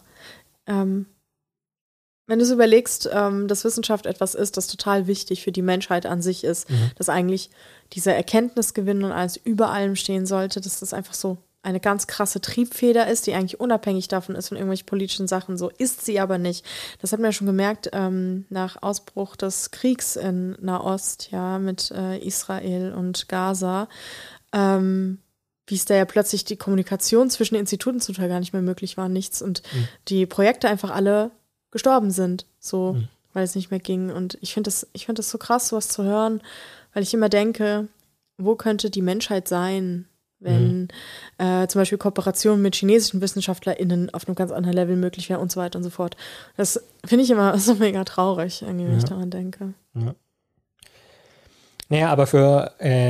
Wenn du so überlegst, dass Wissenschaft etwas ist, das total wichtig für die Menschheit an sich ist, dass eigentlich dieser Erkenntnisgewinn und alles über allem stehen sollte, dass das einfach so eine ganz krasse Triebfeder ist, die eigentlich unabhängig davon ist, von irgendwelchen politischen Sachen. So ist sie aber nicht. Das hat man ja schon gemerkt nach Ausbruch des Kriegs in Nahost, ja, mit Israel und Gaza, wie es da ja plötzlich die Kommunikation zwischen den Instituten zum Teil gar nicht mehr möglich war, nichts. Und die Projekte einfach alle gestorben sind, so, weil es nicht mehr ging. Und ich finde das so krass, sowas zu hören, weil ich immer denke, wo könnte die Menschheit sein, wenn zum Beispiel Kooperationen mit chinesischen WissenschaftlerInnen auf einem ganz anderen Level möglich wäre und so weiter und so fort. Das finde ich immer so mega traurig, irgendwie, wenn ich daran denke. Ja. Naja, aber für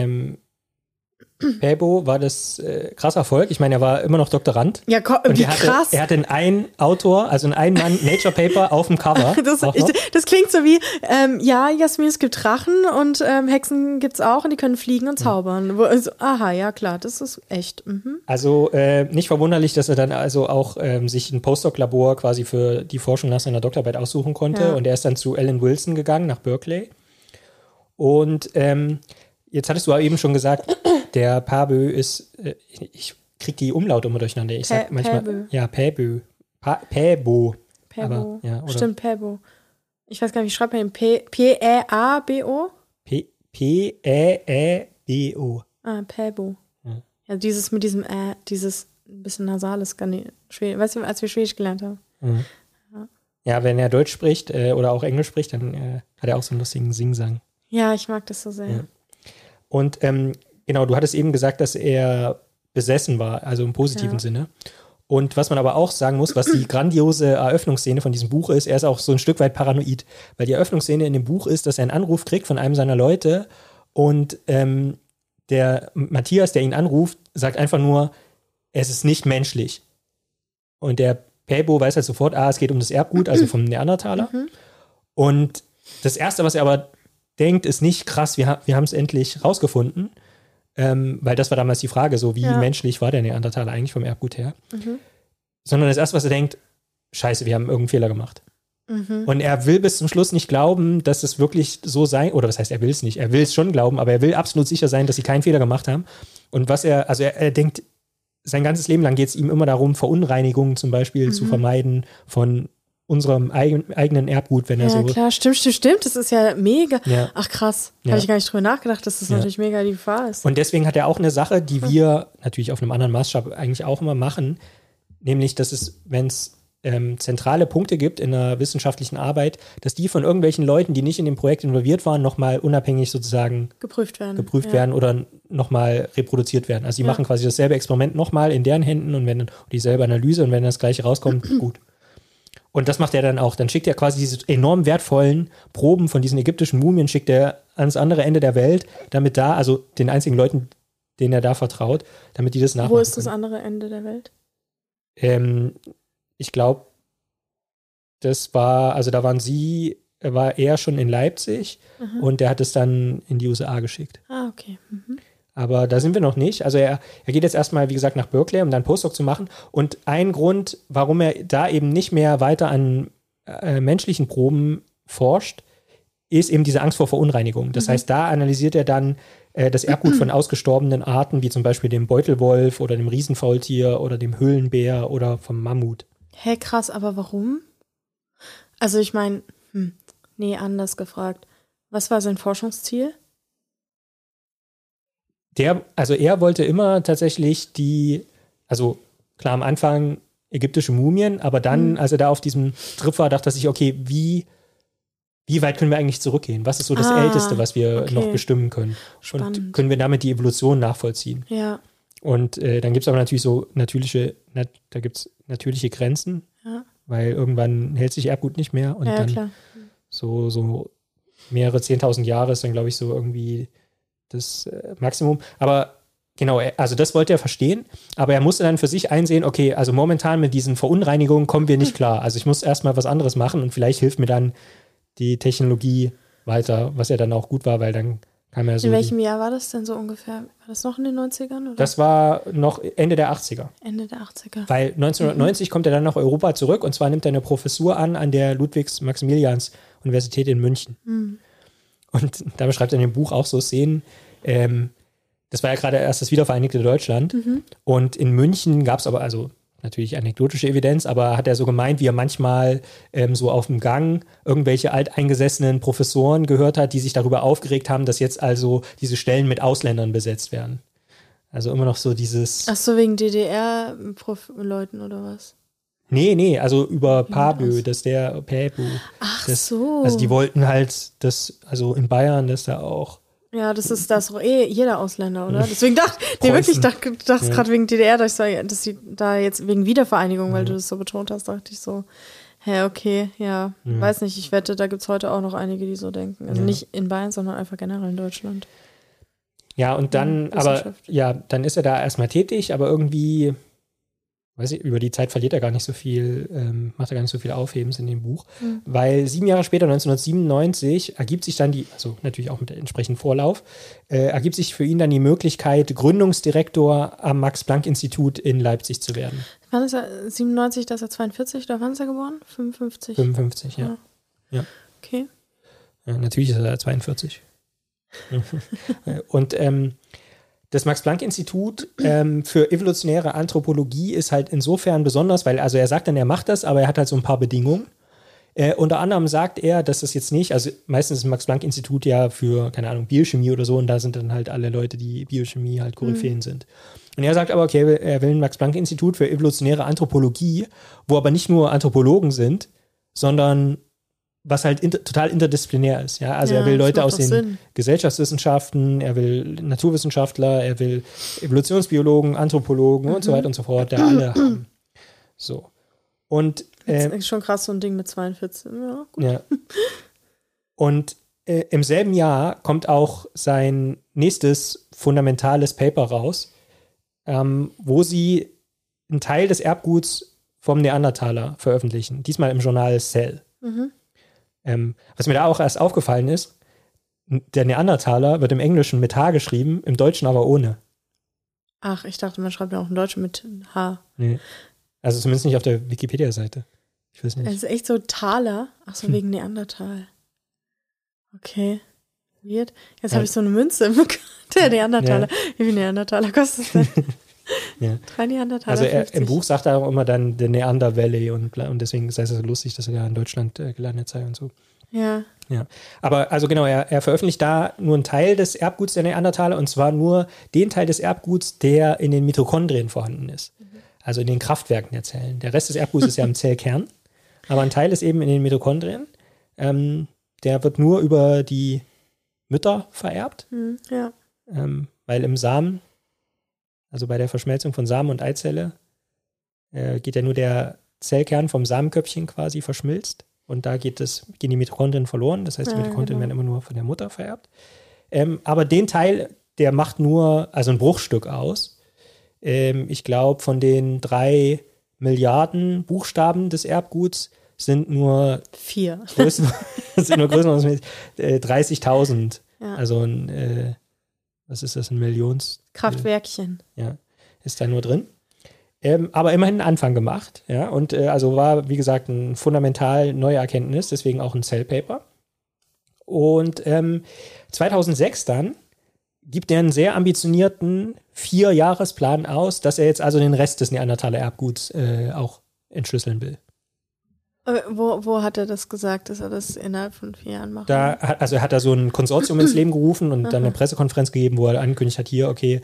Päbo war das krasser Erfolg. Ich meine, er war immer noch Doktorand. Ja, wie krass. Er hatte einen Autor, also einen Ein-Mann-Nature-Paper auf dem Cover. Das klingt so wie, ja, Jasmin, es gibt Drachen und Hexen gibt's auch und die können fliegen und zaubern. Aha, ja klar, das ist echt. Also nicht verwunderlich, dass er dann also auch sich ein Postdoc-Labor quasi für die Forschung nach seiner Doktorarbeit aussuchen konnte. Ja. Und er ist dann zu Alan Wilson gegangen, nach Berkeley. Und jetzt hattest du aber eben schon gesagt, der Päbo ist, ich krieg die Umlaute immer durcheinander. Ich sag manchmal, Päbo. Ja, Päbo. Päbo. Päbo. Ja, stimmt, Päbo. Ich weiß gar nicht, wie schreibt man den? P-E-A-B-O? P-E-E-B-O. Ah, Päbo. Ja, dieses mit diesem dieses ein bisschen nasales, weißt du, als wir Schwedisch gelernt haben. Ja, wenn er Deutsch spricht oder auch Englisch spricht, dann hat er auch so einen lustigen Singsang. Ja, ich mag das so sehr. Ja. Und genau, du hattest eben gesagt, dass er besessen war, also im positiven Sinne. Und was man aber auch sagen muss, was die grandiose Eröffnungsszene von diesem Buch ist, er ist auch so ein Stück weit paranoid, weil die Eröffnungsszene in dem Buch ist, dass er einen Anruf kriegt von einem seiner Leute und der Matthias, der ihn anruft, sagt einfach nur, es ist nicht menschlich. Und der Päbo weiß halt sofort, es geht um das Erbgut, also vom Neandertaler. Und das Erste, was er aber denkt, ist nicht krass, wir haben es endlich rausgefunden, weil das war damals die Frage, so wie menschlich war der Neandertaler eigentlich vom Erbgut her. Sondern das Erste, was er denkt, scheiße, wir haben irgendeinen Fehler gemacht. Und er will bis zum Schluss nicht glauben, dass es wirklich so sein, oder was heißt, er will es nicht, er will es schon glauben, aber er will absolut sicher sein, dass sie keinen Fehler gemacht haben. Und was er denkt, sein ganzes Leben lang geht es ihm immer darum, Verunreinigungen zum Beispiel zu vermeiden von unserem eigenen Erbgut, wenn er so... Ja, klar, stimmt, das ist ja mega. Ja. Ach krass, habe ich gar nicht drüber nachgedacht, dass das natürlich mega die Gefahr ist. Und deswegen hat er auch eine Sache, die wir natürlich auf einem anderen Maßstab eigentlich auch immer machen, nämlich, dass es, wenn es zentrale Punkte gibt in einer wissenschaftlichen Arbeit, dass die von irgendwelchen Leuten, die nicht in dem Projekt involviert waren, nochmal unabhängig sozusagen geprüft werden oder nochmal reproduziert werden. Also die machen quasi dasselbe Experiment nochmal in deren Händen und dieselbe Analyse und wenn das gleiche rauskommt, gut. Und das macht er dann auch. Dann schickt er quasi diese enorm wertvollen Proben von diesen ägyptischen Mumien, schickt er ans andere Ende der Welt, damit da, also den einzigen Leuten, denen er da vertraut, damit die das nachmachen können. Wo ist das andere Ende der Welt? Ich glaube, da war er schon in Leipzig und der hat es dann in die USA geschickt. Ah, okay. Aber da sind wir noch nicht. Also er geht jetzt erstmal, wie gesagt, nach Berkeley, um dann Postdoc zu machen. Und ein Grund, warum er da eben nicht mehr weiter an menschlichen Proben forscht, ist eben diese Angst vor Verunreinigung. Das heißt, da analysiert er dann das Erbgut von ausgestorbenen Arten, wie zum Beispiel dem Beutelwolf oder dem Riesenfaultier oder dem Höhlenbär oder vom Mammut. Hä, krass, aber warum? Also ich meine, anders gefragt. Was war sein Forschungsziel? Er wollte immer tatsächlich also klar am Anfang ägyptische Mumien, aber dann, als er da auf diesem Trip war, dachte er sich, okay, wie weit können wir eigentlich zurückgehen? Was ist so das Älteste, was wir noch bestimmen können? Spannend. Und können wir damit die Evolution nachvollziehen? Ja. Und dann gibt es aber natürlich so natürliche Grenzen, weil irgendwann hält sich Erbgut nicht mehr und dann klar. so mehrere 10.000 Jahre ist dann, glaube ich, so irgendwie das Maximum. Aber Genau, also das wollte er verstehen, aber er musste dann für sich einsehen, okay, also momentan mit diesen Verunreinigungen kommen wir nicht klar. Also ich muss erstmal was anderes machen und vielleicht hilft mir dann die Technologie weiter, was ja dann auch gut war, weil dann kam ja so. In welchem Jahr war das denn so ungefähr? War das noch in den 90ern? Oder? Das war noch Ende der 80er. Ende der 80er. Weil 1990 kommt er dann nach Europa zurück und zwar nimmt er eine Professur an der Ludwigs-Maximilians-Universität in München. Und da beschreibt er in dem Buch auch so Szenen, das war ja gerade erst das wiedervereinigte Deutschland. Und in München gab es aber, also natürlich anekdotische Evidenz, aber hat er so gemeint, wie er manchmal so auf dem Gang irgendwelche alteingesessenen Professoren gehört hat, die sich darüber aufgeregt haben, dass jetzt also diese Stellen mit Ausländern besetzt werden. Also immer noch so dieses... Ach so, wegen DDR-Leuten oder was? Nee, also über Pabö, dass der Päbu. Ach so. Also die wollten halt, dass, also in Bayern, dass da auch... Ja, das ist doch jeder Ausländer, oder? Deswegen dachte ich gerade wegen DDR, dass sie da jetzt wegen Wiedervereinigung, weil du das so betont hast, dachte ich so, okay, ja, weiß nicht, ich wette, da gibt es heute auch noch einige, die so denken. Also nicht in Bayern, sondern einfach generell in Deutschland. Ja, und dann, dann ist er da erstmal tätig, aber irgendwie, weiß ich, über die Zeit verliert er gar nicht so viel, macht er gar nicht so viel Aufhebens in dem Buch, weil 7 Jahre später, 1997, ergibt sich dann also natürlich auch mit entsprechendem Vorlauf, ergibt sich für ihn dann die Möglichkeit, Gründungsdirektor am Max-Planck-Institut in Leipzig zu werden. Wann ist er, 97, da ist er 42, oder wann ist er geboren? 55? 55, ja. Okay. Ja, natürlich ist er 42. Und das Max-Planck-Institut für evolutionäre Anthropologie ist halt insofern besonders, weil, also er sagt dann, er macht das, aber er hat halt so ein paar Bedingungen. Unter anderem sagt er, dass das jetzt nicht, also meistens ist das Max-Planck-Institut ja für, keine Ahnung, Biochemie oder so und da sind dann halt alle Leute, die Biochemie halt Koryphäen sind. Und er sagt aber, okay, er will ein Max-Planck-Institut für evolutionäre Anthropologie, wo aber nicht nur Anthropologen sind, sondern was halt total interdisziplinär ist. Ja? Also er will Leute aus den Gesellschaftswissenschaften, er will Naturwissenschaftler, er will Evolutionsbiologen, Anthropologen und so weiter und so fort, der alle haben. So. Und das ist schon krass, so ein Ding mit 42. Ja, gut. Ja. Und im selben Jahr kommt auch sein nächstes fundamentales Paper raus, wo sie einen Teil des Erbguts vom Neandertaler veröffentlichen. Diesmal im Journal Cell. Was mir da auch erst aufgefallen ist, der Neandertaler wird im Englischen mit H geschrieben, im Deutschen aber ohne. Ach, ich dachte, man schreibt ja auch im Deutschen mit H. Nee. Also zumindest nicht auf der Wikipedia-Seite. Ich weiß nicht. Es ist echt so Taler. Ach so, wegen Neandertal. Okay. Weird. Jetzt habe ich so eine Münze im Der Neandertaler. Ja. Wie viel Neandertaler kostet das denn? Ja. 3 Neandertaler. Also im Buch sagt er auch immer dann der Neander Valley und deswegen ist es so lustig, dass er da in Deutschland gelandet sei und so. Ja. Aber also genau, er veröffentlicht da nur einen Teil des Erbguts der Neandertaler und zwar nur den Teil des Erbguts, der in den Mitochondrien vorhanden ist. Also in den Kraftwerken der Zellen. Der Rest des Erbguts ist ja im Zellkern, aber ein Teil ist eben in den Mitochondrien. Der wird nur über die Mütter vererbt, weil im Samen, also bei der Verschmelzung von Samen und Eizelle, geht ja nur der Zellkern vom Samenköpfchen quasi verschmilzt und da gehen die Mitochondrien verloren. Das heißt, die Mitochondrien werden immer nur von der Mutter vererbt. Aber den Teil, der macht nur, also ein Bruchstück aus. Ich glaube, von den 3 Milliarden Buchstaben des Erbguts sind nur 4. sind nur Größen mit 30.000. Ja. Also was ist das, ein Millions? Kraftwerkchen. Ja, ist da nur drin. Aber immerhin einen Anfang gemacht. Ja, und also war, wie gesagt, ein fundamental neue Erkenntnis, deswegen auch ein Cell-Paper. Und 2006 dann gibt er einen sehr ambitionierten 4-Jahresplan aus, dass er jetzt also den Rest des Neandertaler Erbguts auch entschlüsseln will. Wo hat er das gesagt, dass er das innerhalb von 4 Jahren macht? Er hat da so ein Konsortium ins Leben gerufen und dann eine Pressekonferenz gegeben, wo er angekündigt hat, hier, okay,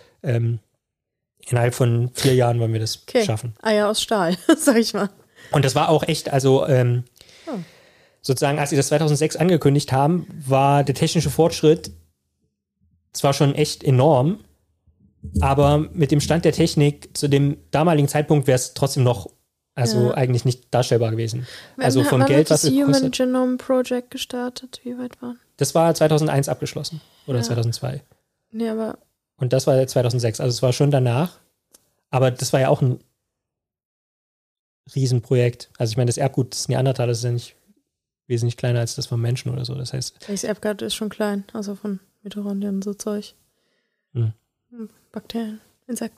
innerhalb von 4 Jahren wollen wir das schaffen. Eier aus Stahl, sag ich mal. Und das war auch echt, also sozusagen, als sie das 2006 angekündigt haben, war der technische Fortschritt zwar schon echt enorm, aber mit dem Stand der Technik zu dem damaligen Zeitpunkt wäre es trotzdem noch eigentlich nicht darstellbar gewesen. Also vom Geld, was es kostet. Human Genome Project gestartet? Wie weit war? Das war 2001 abgeschlossen. Oder 2002. Nee, aber Und das war 2006, also es war schon danach. Aber das war ja auch ein Riesenprojekt. Also ich meine, das Erbgut des Neandertalers ist ja nicht wesentlich kleiner als das vom Menschen oder so. Das heißt. Das Erbgut ist schon klein, also von Mitochondrien und so Zeug. Bakterien, Insekten.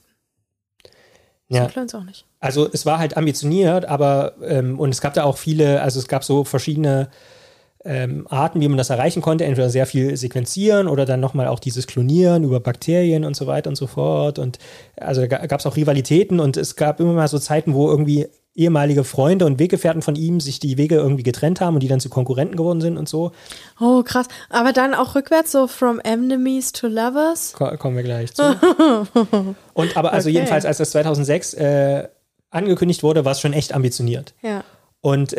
So klein ist auch nicht. Also es war halt ambitioniert, aber und es gab da auch viele, also es gab so verschiedene Arten, wie man das erreichen konnte, entweder sehr viel sequenzieren oder dann nochmal auch dieses Klonieren über Bakterien und so weiter und so fort. Und also da gab es auch Rivalitäten und es gab immer mal so Zeiten, wo irgendwie ehemalige Freunde und Weggefährten von ihm sich die Wege irgendwie getrennt haben und die dann zu Konkurrenten geworden sind und so. Oh, krass. Aber dann auch rückwärts, so from enemies to lovers? Kommen wir gleich zu. Und aber also jedenfalls, als das 2006 angekündigt wurde, war es schon echt ambitioniert. Ja. Und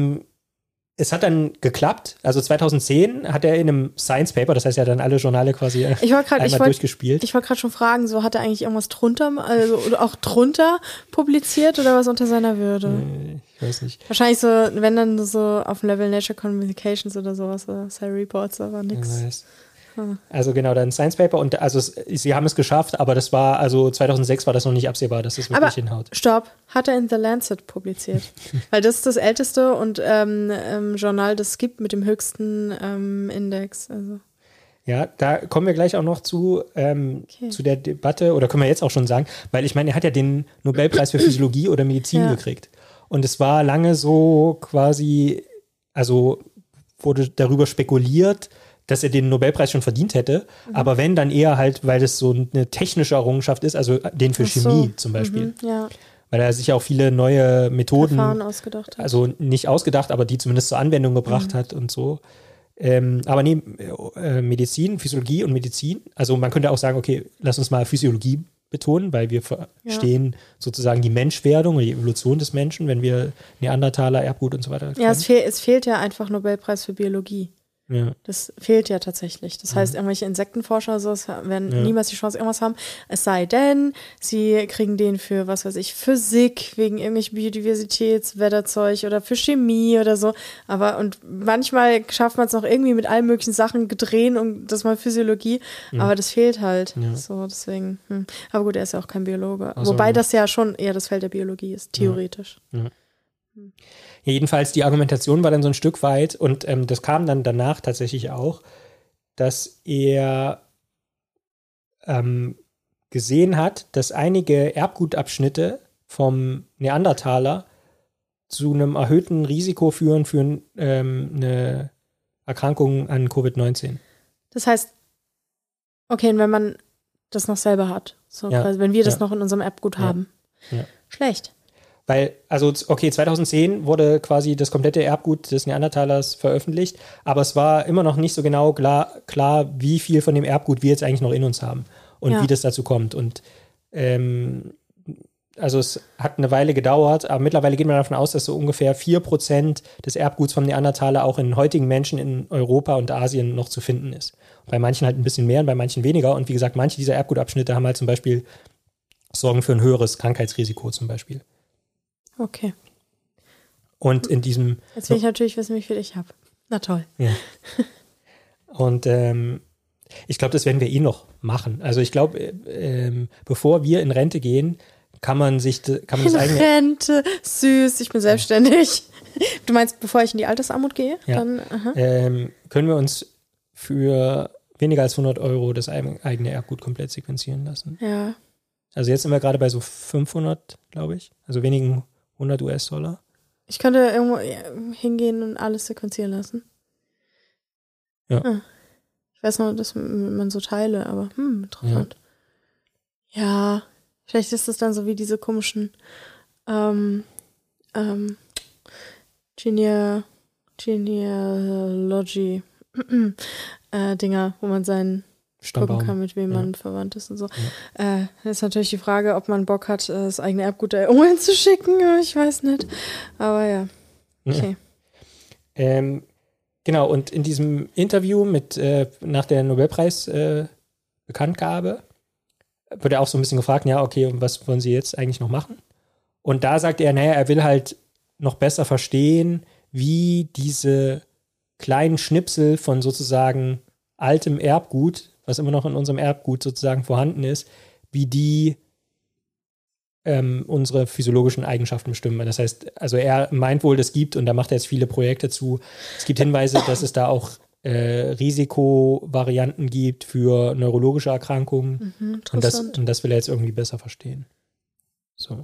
es hat dann geklappt. Also 2010 hat er in einem Science Paper, das heißt ja dann alle Journale quasi einmal durchgespielt. Ich wollte gerade schon fragen, so hat er eigentlich irgendwas drunter, also oder auch drunter publiziert oder was unter seiner Würde? Ich weiß nicht. Wahrscheinlich so, wenn dann so auf dem Level Nature Communications oder sowas, oder Cell Reports, aber nix. Also genau, dann Science Paper und also sie haben es geschafft, aber das war, also 2006 war das noch nicht absehbar, dass es wirklich hinhaut. Stopp, hat er in The Lancet publiziert. Weil das ist das älteste und Journal, das es gibt mit dem höchsten Index. Also. Ja, da kommen wir gleich auch noch zu der Debatte, oder können wir jetzt auch schon sagen, weil ich meine, er hat ja den Nobelpreis für Physiologie oder Medizin gekriegt. Und es war lange so quasi, also wurde darüber spekuliert, dass er den Nobelpreis schon verdient hätte, aber wenn, dann eher halt, weil es so eine technische Errungenschaft ist, also den für Chemie zum Beispiel. Weil er sich ja auch viele neue Methoden, Verfahren ausgedacht hat. Also nicht ausgedacht, aber die zumindest zur Anwendung gebracht hat und so. Aber nee, Medizin, Physiologie und Medizin, also man könnte auch sagen, okay, lass uns mal Physiologie betonen, weil wir verstehen sozusagen die Menschwerdung oder die Evolution des Menschen, wenn wir Neandertaler, Erbgut und so weiter kennen. Ja, es fehlt ja einfach Nobelpreis für Biologie. Ja. Das fehlt ja tatsächlich. Das heißt, irgendwelche Insektenforscher so, werden niemals die Chance, irgendwas haben. Es sei denn, sie kriegen den für, was weiß ich, Physik, wegen irgendwelchen Biodiversitätswetterzeug oder für Chemie oder so. Aber und manchmal schafft man es noch irgendwie mit allen möglichen Sachen gedrehen und das mal Physiologie. Aber das fehlt halt. Ja. So, deswegen. Aber gut, er ist ja auch kein Biologe. Wobei das ja schon eher das Feld der Biologie ist, theoretisch. Ja, jedenfalls, die Argumentation war dann so ein Stück weit und das kam dann danach tatsächlich auch, dass er gesehen hat, dass einige Erbgutabschnitte vom Neandertaler zu einem erhöhten Risiko führen für eine Erkrankung an Covid-19. Das heißt, okay, wenn man das noch selber hat, so quasi, wenn wir das noch in unserem Erbgut haben. Ja. Schlecht. Weil, also, okay, 2010 wurde quasi das komplette Erbgut des Neandertalers veröffentlicht, aber es war immer noch nicht so genau klar, wie viel von dem Erbgut wir jetzt eigentlich noch in uns haben und wie das dazu kommt. Und also es hat eine Weile gedauert, aber mittlerweile geht man davon aus, dass so ungefähr 4% des Erbguts vom Neandertaler auch in heutigen Menschen in Europa und Asien noch zu finden ist. Bei manchen halt ein bisschen mehr und bei manchen weniger. Und wie gesagt, manche dieser Erbgutabschnitte haben halt zum Beispiel sorgen für ein höheres Krankheitsrisiko zum Beispiel. Okay. Und in diesem. Jetzt will ich natürlich wissen, wie viel ich habe. Na toll. Ja. Und ich glaube, das werden wir noch machen. Also ich glaube, bevor wir in Rente gehen, kann man das eigene. Rente, süß, ich bin selbstständig. Du meinst, bevor ich in die Altersarmut gehe? Ja. Dann, können wir uns für weniger als 100 € das eigene Erbgut komplett sequenzieren lassen. Ja. Also jetzt sind wir gerade bei so 500, glaube ich. Also wenigen 100 US-Dollar. Ich könnte irgendwo hingehen und alles sequenzieren lassen. Ja. Ich weiß noch, dass man so Teile, aber interessant. Ja, vielleicht ist das dann so wie diese komischen Genealogy Dinger, wo man seinen Stammbaum gucken kann, mit wem man verwandt ist und so. Das ist natürlich die Frage, ob man Bock hat, das eigene Erbgut da irgendwo hinzuschicken. Ich weiß nicht. Aber ja. Okay. Genau, und in diesem Interview nach der Nobelpreis-Bekanntgabe wird er auch so ein bisschen gefragt, ja, okay, und was wollen Sie jetzt eigentlich noch machen? Und da sagt er, naja, er will halt noch besser verstehen, wie diese kleinen Schnipsel von sozusagen altem Erbgut, was immer noch in unserem Erbgut sozusagen vorhanden ist, wie die unsere physiologischen Eigenschaften bestimmen. Das heißt, also er meint wohl, es gibt, und da macht er jetzt viele Projekte zu, es gibt Hinweise, dass es da auch Risikovarianten gibt für neurologische Erkrankungen. Und das will er jetzt irgendwie besser verstehen. So.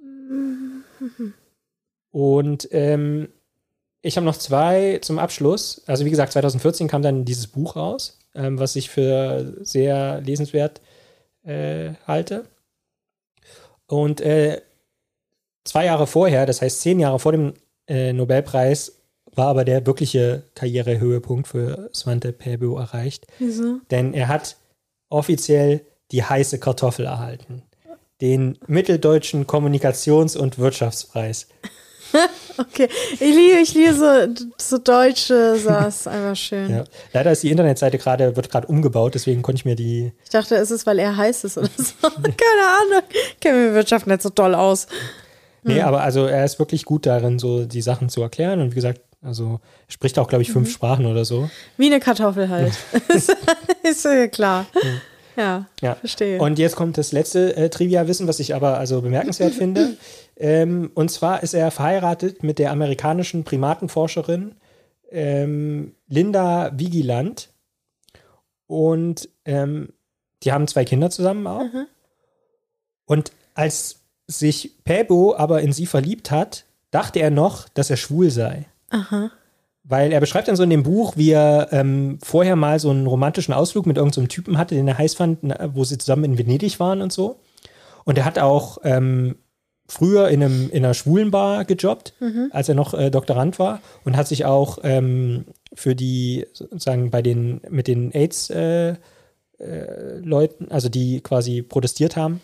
Und ich habe noch 2 zum Abschluss. Also wie gesagt, 2014 kam dann dieses Buch raus, was ich für sehr lesenswert halte. Und 2 Jahre vorher, das heißt 10 Jahre vor dem Nobelpreis, war aber der wirkliche Karrierehöhepunkt für Svante Pääbo erreicht. Wieso? Denn er hat offiziell die heiße Kartoffel erhalten. Den Mitteldeutschen Kommunikations- und Wirtschaftspreis. Okay, ich liebe so deutsche Saß, einfach schön. Ja. Leider ist die Internetseite wird gerade umgebaut, deswegen konnte ich mir die... Ich dachte, es ist, weil er heiß ist oder so. Keine Ahnung. Ich kenne mir Wirtschaft nicht so toll aus. Nee, aber also er ist wirklich gut darin, so die Sachen zu erklären. Und wie gesagt, also er spricht auch, glaube ich, 5 Sprachen oder so. Wie eine Kartoffel halt. Ist ja klar. Ja, verstehe. Und jetzt kommt das letzte Trivia-Wissen, was ich aber also bemerkenswert finde. Und zwar ist er verheiratet mit der amerikanischen Primatenforscherin Linda Vigilant. Und die haben 2 Kinder zusammen auch. Und als sich Pääbo aber in sie verliebt hat, dachte er noch, dass er schwul sei. Aha. Weil er beschreibt dann so in dem Buch, wie er vorher mal so einen romantischen Ausflug mit irgendeinem Typen hatte, den er heiß fand, wo sie zusammen in Venedig waren und so. Und er hat auch früher in einer Schwulenbar gejobbt, als er noch Doktorand war, und hat sich auch für die, sozusagen mit den AIDS Leuten, also die quasi protestiert haben,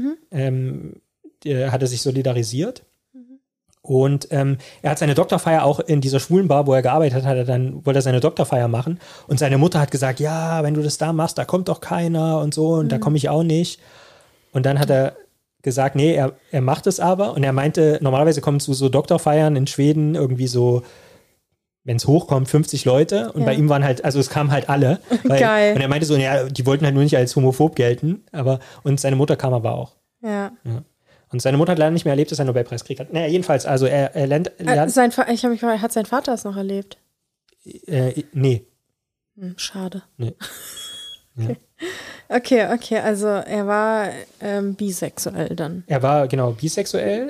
hat er sich solidarisiert. Und er hat seine Doktorfeier auch in dieser Schwulenbar, wo er gearbeitet hat, wollte er seine Doktorfeier machen. Und seine Mutter hat gesagt, ja, wenn du das da machst, da kommt doch keiner und so, und da komme ich auch nicht. Und dann hat er gesagt, nee, er macht es aber. Und er meinte, normalerweise kommen zu so Doktorfeiern in Schweden irgendwie so, wenn es hochkommt, 50 Leute. Und bei ihm waren halt, also es kamen halt alle. Geil. Und er meinte so, ja, die wollten halt nur nicht als homophob gelten. Und seine Mutter kam aber auch. Ja. Und seine Mutter hat leider nicht mehr erlebt, dass er einen Nobelpreis gekriegt hat. Naja, jedenfalls, also er lernt... Ich habe mich gefragt, hat sein Vater es noch erlebt? Nee. Schade. Nee. Okay, also er war bisexuell dann. Er war, genau, bisexuell.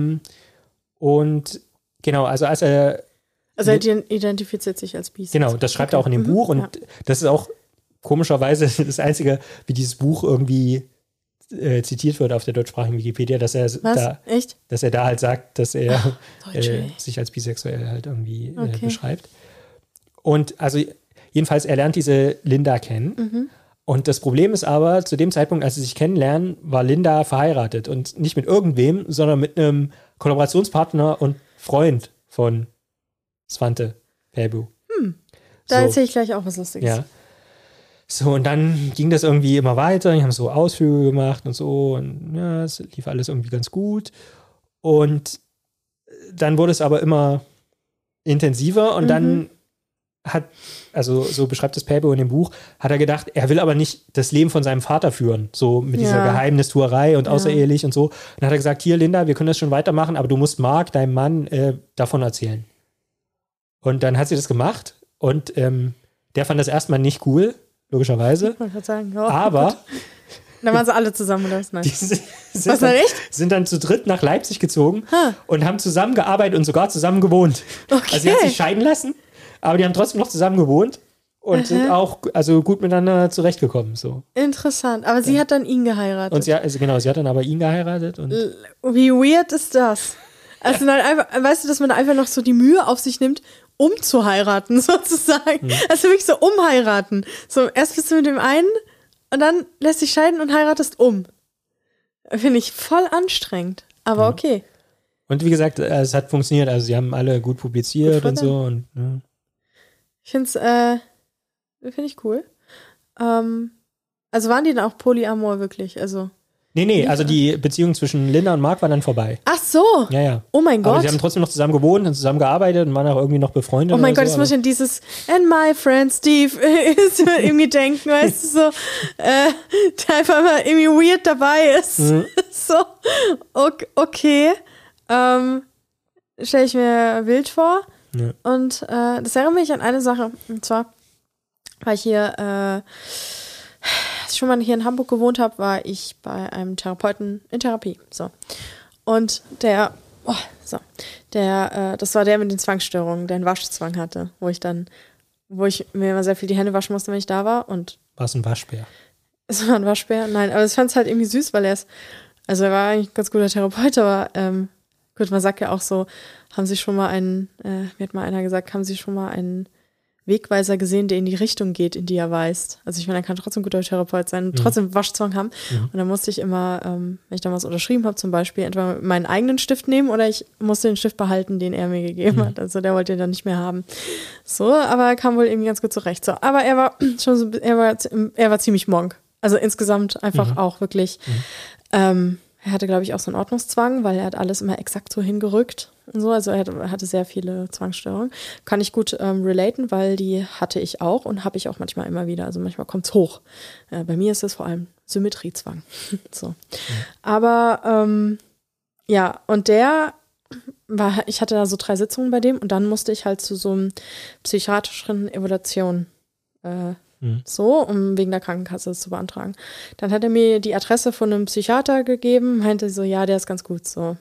Und genau, also als er... Also er identifiziert sich als bisexuell. Genau, das schreibt er auch in dem Buch. Und das ist auch komischerweise das Einzige, wie dieses Buch irgendwie zitiert wird auf der deutschsprachigen Wikipedia, dass er da halt sagt, dass er sich als bisexuell halt irgendwie beschreibt. Und also jedenfalls, er lernt diese Linda kennen. Und das Problem ist aber, zu dem Zeitpunkt, als sie sich kennenlernen, war Linda verheiratet. Und nicht mit irgendwem, sondern mit einem Kollaborationspartner und Freund von Svante Pääbo. Da erzähle ich gleich auch was Lustiges. Ja. So, und dann ging das irgendwie immer weiter. Die haben so Ausflüge gemacht und so. Und ja, es lief alles irgendwie ganz gut. Und dann wurde es aber immer intensiver. Und dann also so beschreibt es Pääbo in dem Buch, hat er gedacht, er will aber nicht das Leben von seinem Vater führen. So mit dieser Geheimnistuerei und außerehelich und so. Dann hat er gesagt, hier Linda, wir können das schon weitermachen, aber du musst Mark, deinem Mann, davon erzählen. Und dann hat sie das gemacht. Und der fand das erstmal nicht cool. Logischerweise. Ich wollte sagen, aber dann waren sie alle zusammen, oder was? Nein. Sind dann zu dritt nach Leipzig gezogen und haben zusammengearbeitet und sogar zusammen gewohnt. Okay. Also sie hat sich scheiden lassen, aber die haben trotzdem noch zusammen gewohnt und sind auch also gut miteinander zurechtgekommen. So. Interessant. Aber sie hat dann ihn geheiratet. Und sie hat dann aber ihn geheiratet. Und wie weird ist das? Also dann einfach, weißt du, dass man einfach noch so die Mühe auf sich nimmt, um zu heiraten, sozusagen. Also wirklich so umheiraten. So, erst bist du mit dem einen und dann lässt dich scheiden und heiratest um. Finde ich voll anstrengend. Aber okay. Und wie gesagt, es hat funktioniert. Also sie haben alle gut publiziert und so. Und, Ich finde ich cool. Also waren die dann auch polyamor wirklich? Also Nee, also die Beziehung zwischen Linda und Mark war dann vorbei. Ach so. Ja. Oh mein Gott. Aber sie haben trotzdem noch zusammen gewohnt und zusammen gearbeitet und waren auch irgendwie noch befreundet. Oh mein Gott, so, jetzt muss ich an dieses And my friend Steve irgendwie denken, weißt du, so, der einfach mal irgendwie weird dabei ist. So, okay. Stelle ich mir wild vor. Ja. Und das erinnert mich an eine Sache. Und zwar war ich hier, als ich schon mal hier in Hamburg gewohnt habe, war ich bei einem Therapeuten in Therapie. So. Und das war der mit den Zwangsstörungen, der einen Waschzwang hatte, wo ich mir immer sehr viel die Hände waschen musste, wenn ich da war. Und war es ein Waschbär? Es war ein Waschbär? Nein, aber ich fand es halt irgendwie süß, weil er war eigentlich ein ganz guter Therapeut, aber gut, man sagt ja auch so, haben Sie schon mal mir hat mal einer gesagt, haben Sie schon mal einen Wegweiser gesehen, der in die Richtung geht, in die er weist? Also ich meine, er kann trotzdem ein guter Therapeut sein und trotzdem Waschzwang haben. Und dann musste ich immer, wenn ich dann was unterschrieben habe, zum Beispiel entweder meinen eigenen Stift nehmen oder ich musste den Stift behalten, den er mir gegeben hat. Also der wollte den dann nicht mehr haben. So, aber er kam wohl irgendwie ganz gut zurecht. So, aber er war schon so, er war ziemlich Monk. Also insgesamt einfach auch wirklich, er hatte, glaube ich, auch so einen Ordnungszwang, weil er hat alles immer exakt so hingerückt und so. Also er hatte sehr viele Zwangsstörungen. Kann ich gut relaten, weil die hatte ich auch und habe ich auch manchmal immer wieder. Also manchmal kommt's hoch. Bei mir ist es vor allem Symmetriezwang. So. Aber und ich hatte da so 3 Sitzungen bei dem und dann musste ich halt zu so einem psychiatrischen Evaluation um wegen der Krankenkasse das zu beantragen. Dann hat er mir die Adresse von einem Psychiater gegeben, meinte so, ja, der ist ganz gut, so.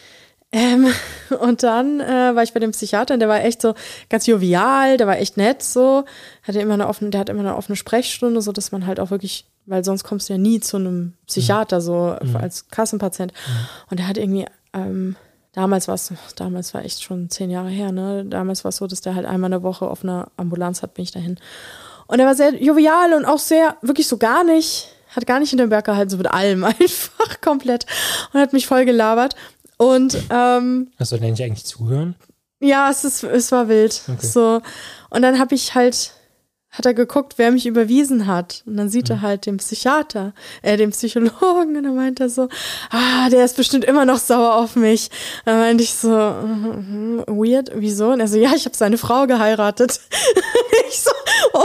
Und dann war ich bei dem Psychiater und der war echt so ganz jovial, der war echt nett, so. Der hat immer eine offene Sprechstunde, so dass man halt auch wirklich, weil sonst kommst du ja nie zu einem Psychiater, so als Kassenpatient. Und der hat irgendwie, damals war echt schon 10 Jahre her, ne? Damals war es so, dass der halt einmal in der Woche auf einer Ambulanz bin ich dahin. Und er war sehr jovial und auch sehr, wirklich so hat gar nicht in den Berg gehalten, so mit allem einfach komplett und hat mich voll gelabert. Und hast du denn nicht eigentlich zuhören? Ja, es war wild. Okay. So. Und dann hat er geguckt, wer mich überwiesen hat. Und dann sieht er halt den Psychiater, den Psychologen, und dann meint er so, der ist bestimmt immer noch sauer auf mich. Dann meinte ich so, weird, wieso? Und er so, ja, ich habe seine Frau geheiratet. Ich so,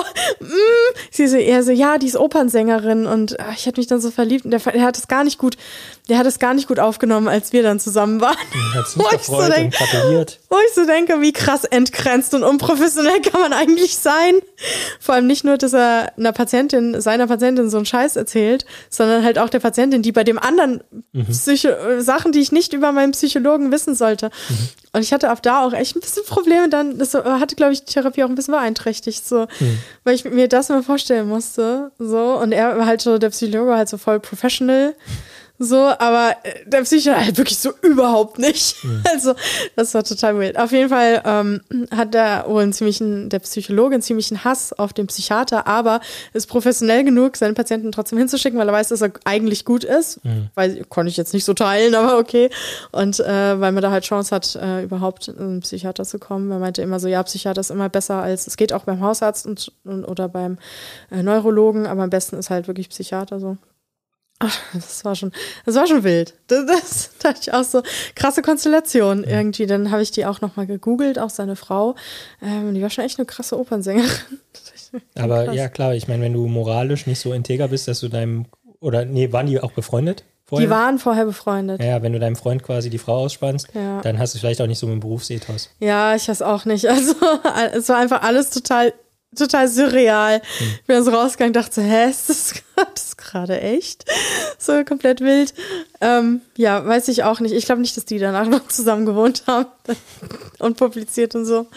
sie so, er so, ja, die ist Opernsängerin und ich hatte mich dann so verliebt und der hat es gar nicht gut aufgenommen, als wir dann zusammen waren. Hat sich gefreut und gratuliert. Wo ich so denke, wie krass entgrenzt und unprofessionell kann man eigentlich sein? Vor allem nicht nur, dass er seiner Patientin so einen Scheiß erzählt, sondern halt auch der Patientin, die bei dem anderen Sachen, die ich nicht über meinen Psychologen wissen sollte. Und ich hatte ab da auch echt ein bisschen Probleme dann, das hatte, glaube ich, die Therapie auch ein bisschen beeinträchtigt, so, weil ich mir das mal vorstellen musste, so, und er war halt so, der Psychologe war halt so voll professional, so, aber der Psychiater halt wirklich so überhaupt nicht. Also, das war total weird. Auf jeden Fall hat der Psychologe einen ziemlichen Hass auf den Psychiater, aber ist professionell genug, seine Patienten trotzdem hinzuschicken, weil er weiß, dass er eigentlich gut ist. Weil konnte ich jetzt nicht so teilen, aber okay. Und weil man da halt Chance hat, überhaupt in einen Psychiater zu kommen. Er meinte immer so, ja, Psychiater ist immer besser es geht auch beim Hausarzt oder beim Neurologen, aber am besten ist halt wirklich Psychiater so. Ach, das war schon wild. Das dachte ich auch so, krasse Konstellation irgendwie. Dann habe ich die auch nochmal gegoogelt, auch seine Frau. Die war schon echt eine krasse Opernsängerin. Aber krass. Ja, klar, ich meine, wenn du moralisch nicht so integer bist, dass du waren die auch befreundet vorher? Die waren vorher befreundet. Ja, wenn du deinem Freund quasi die Frau ausspannst, dann hast du vielleicht auch nicht so einen Berufsethos. Ja, ich weiß auch nicht. Also, es war einfach alles total surreal. Ich bin so rausgegangen und dachte so, ist das gerade echt? So komplett wild. Ja, weiß ich auch nicht. Ich glaube nicht, dass die danach noch zusammen gewohnt haben und publiziert und so.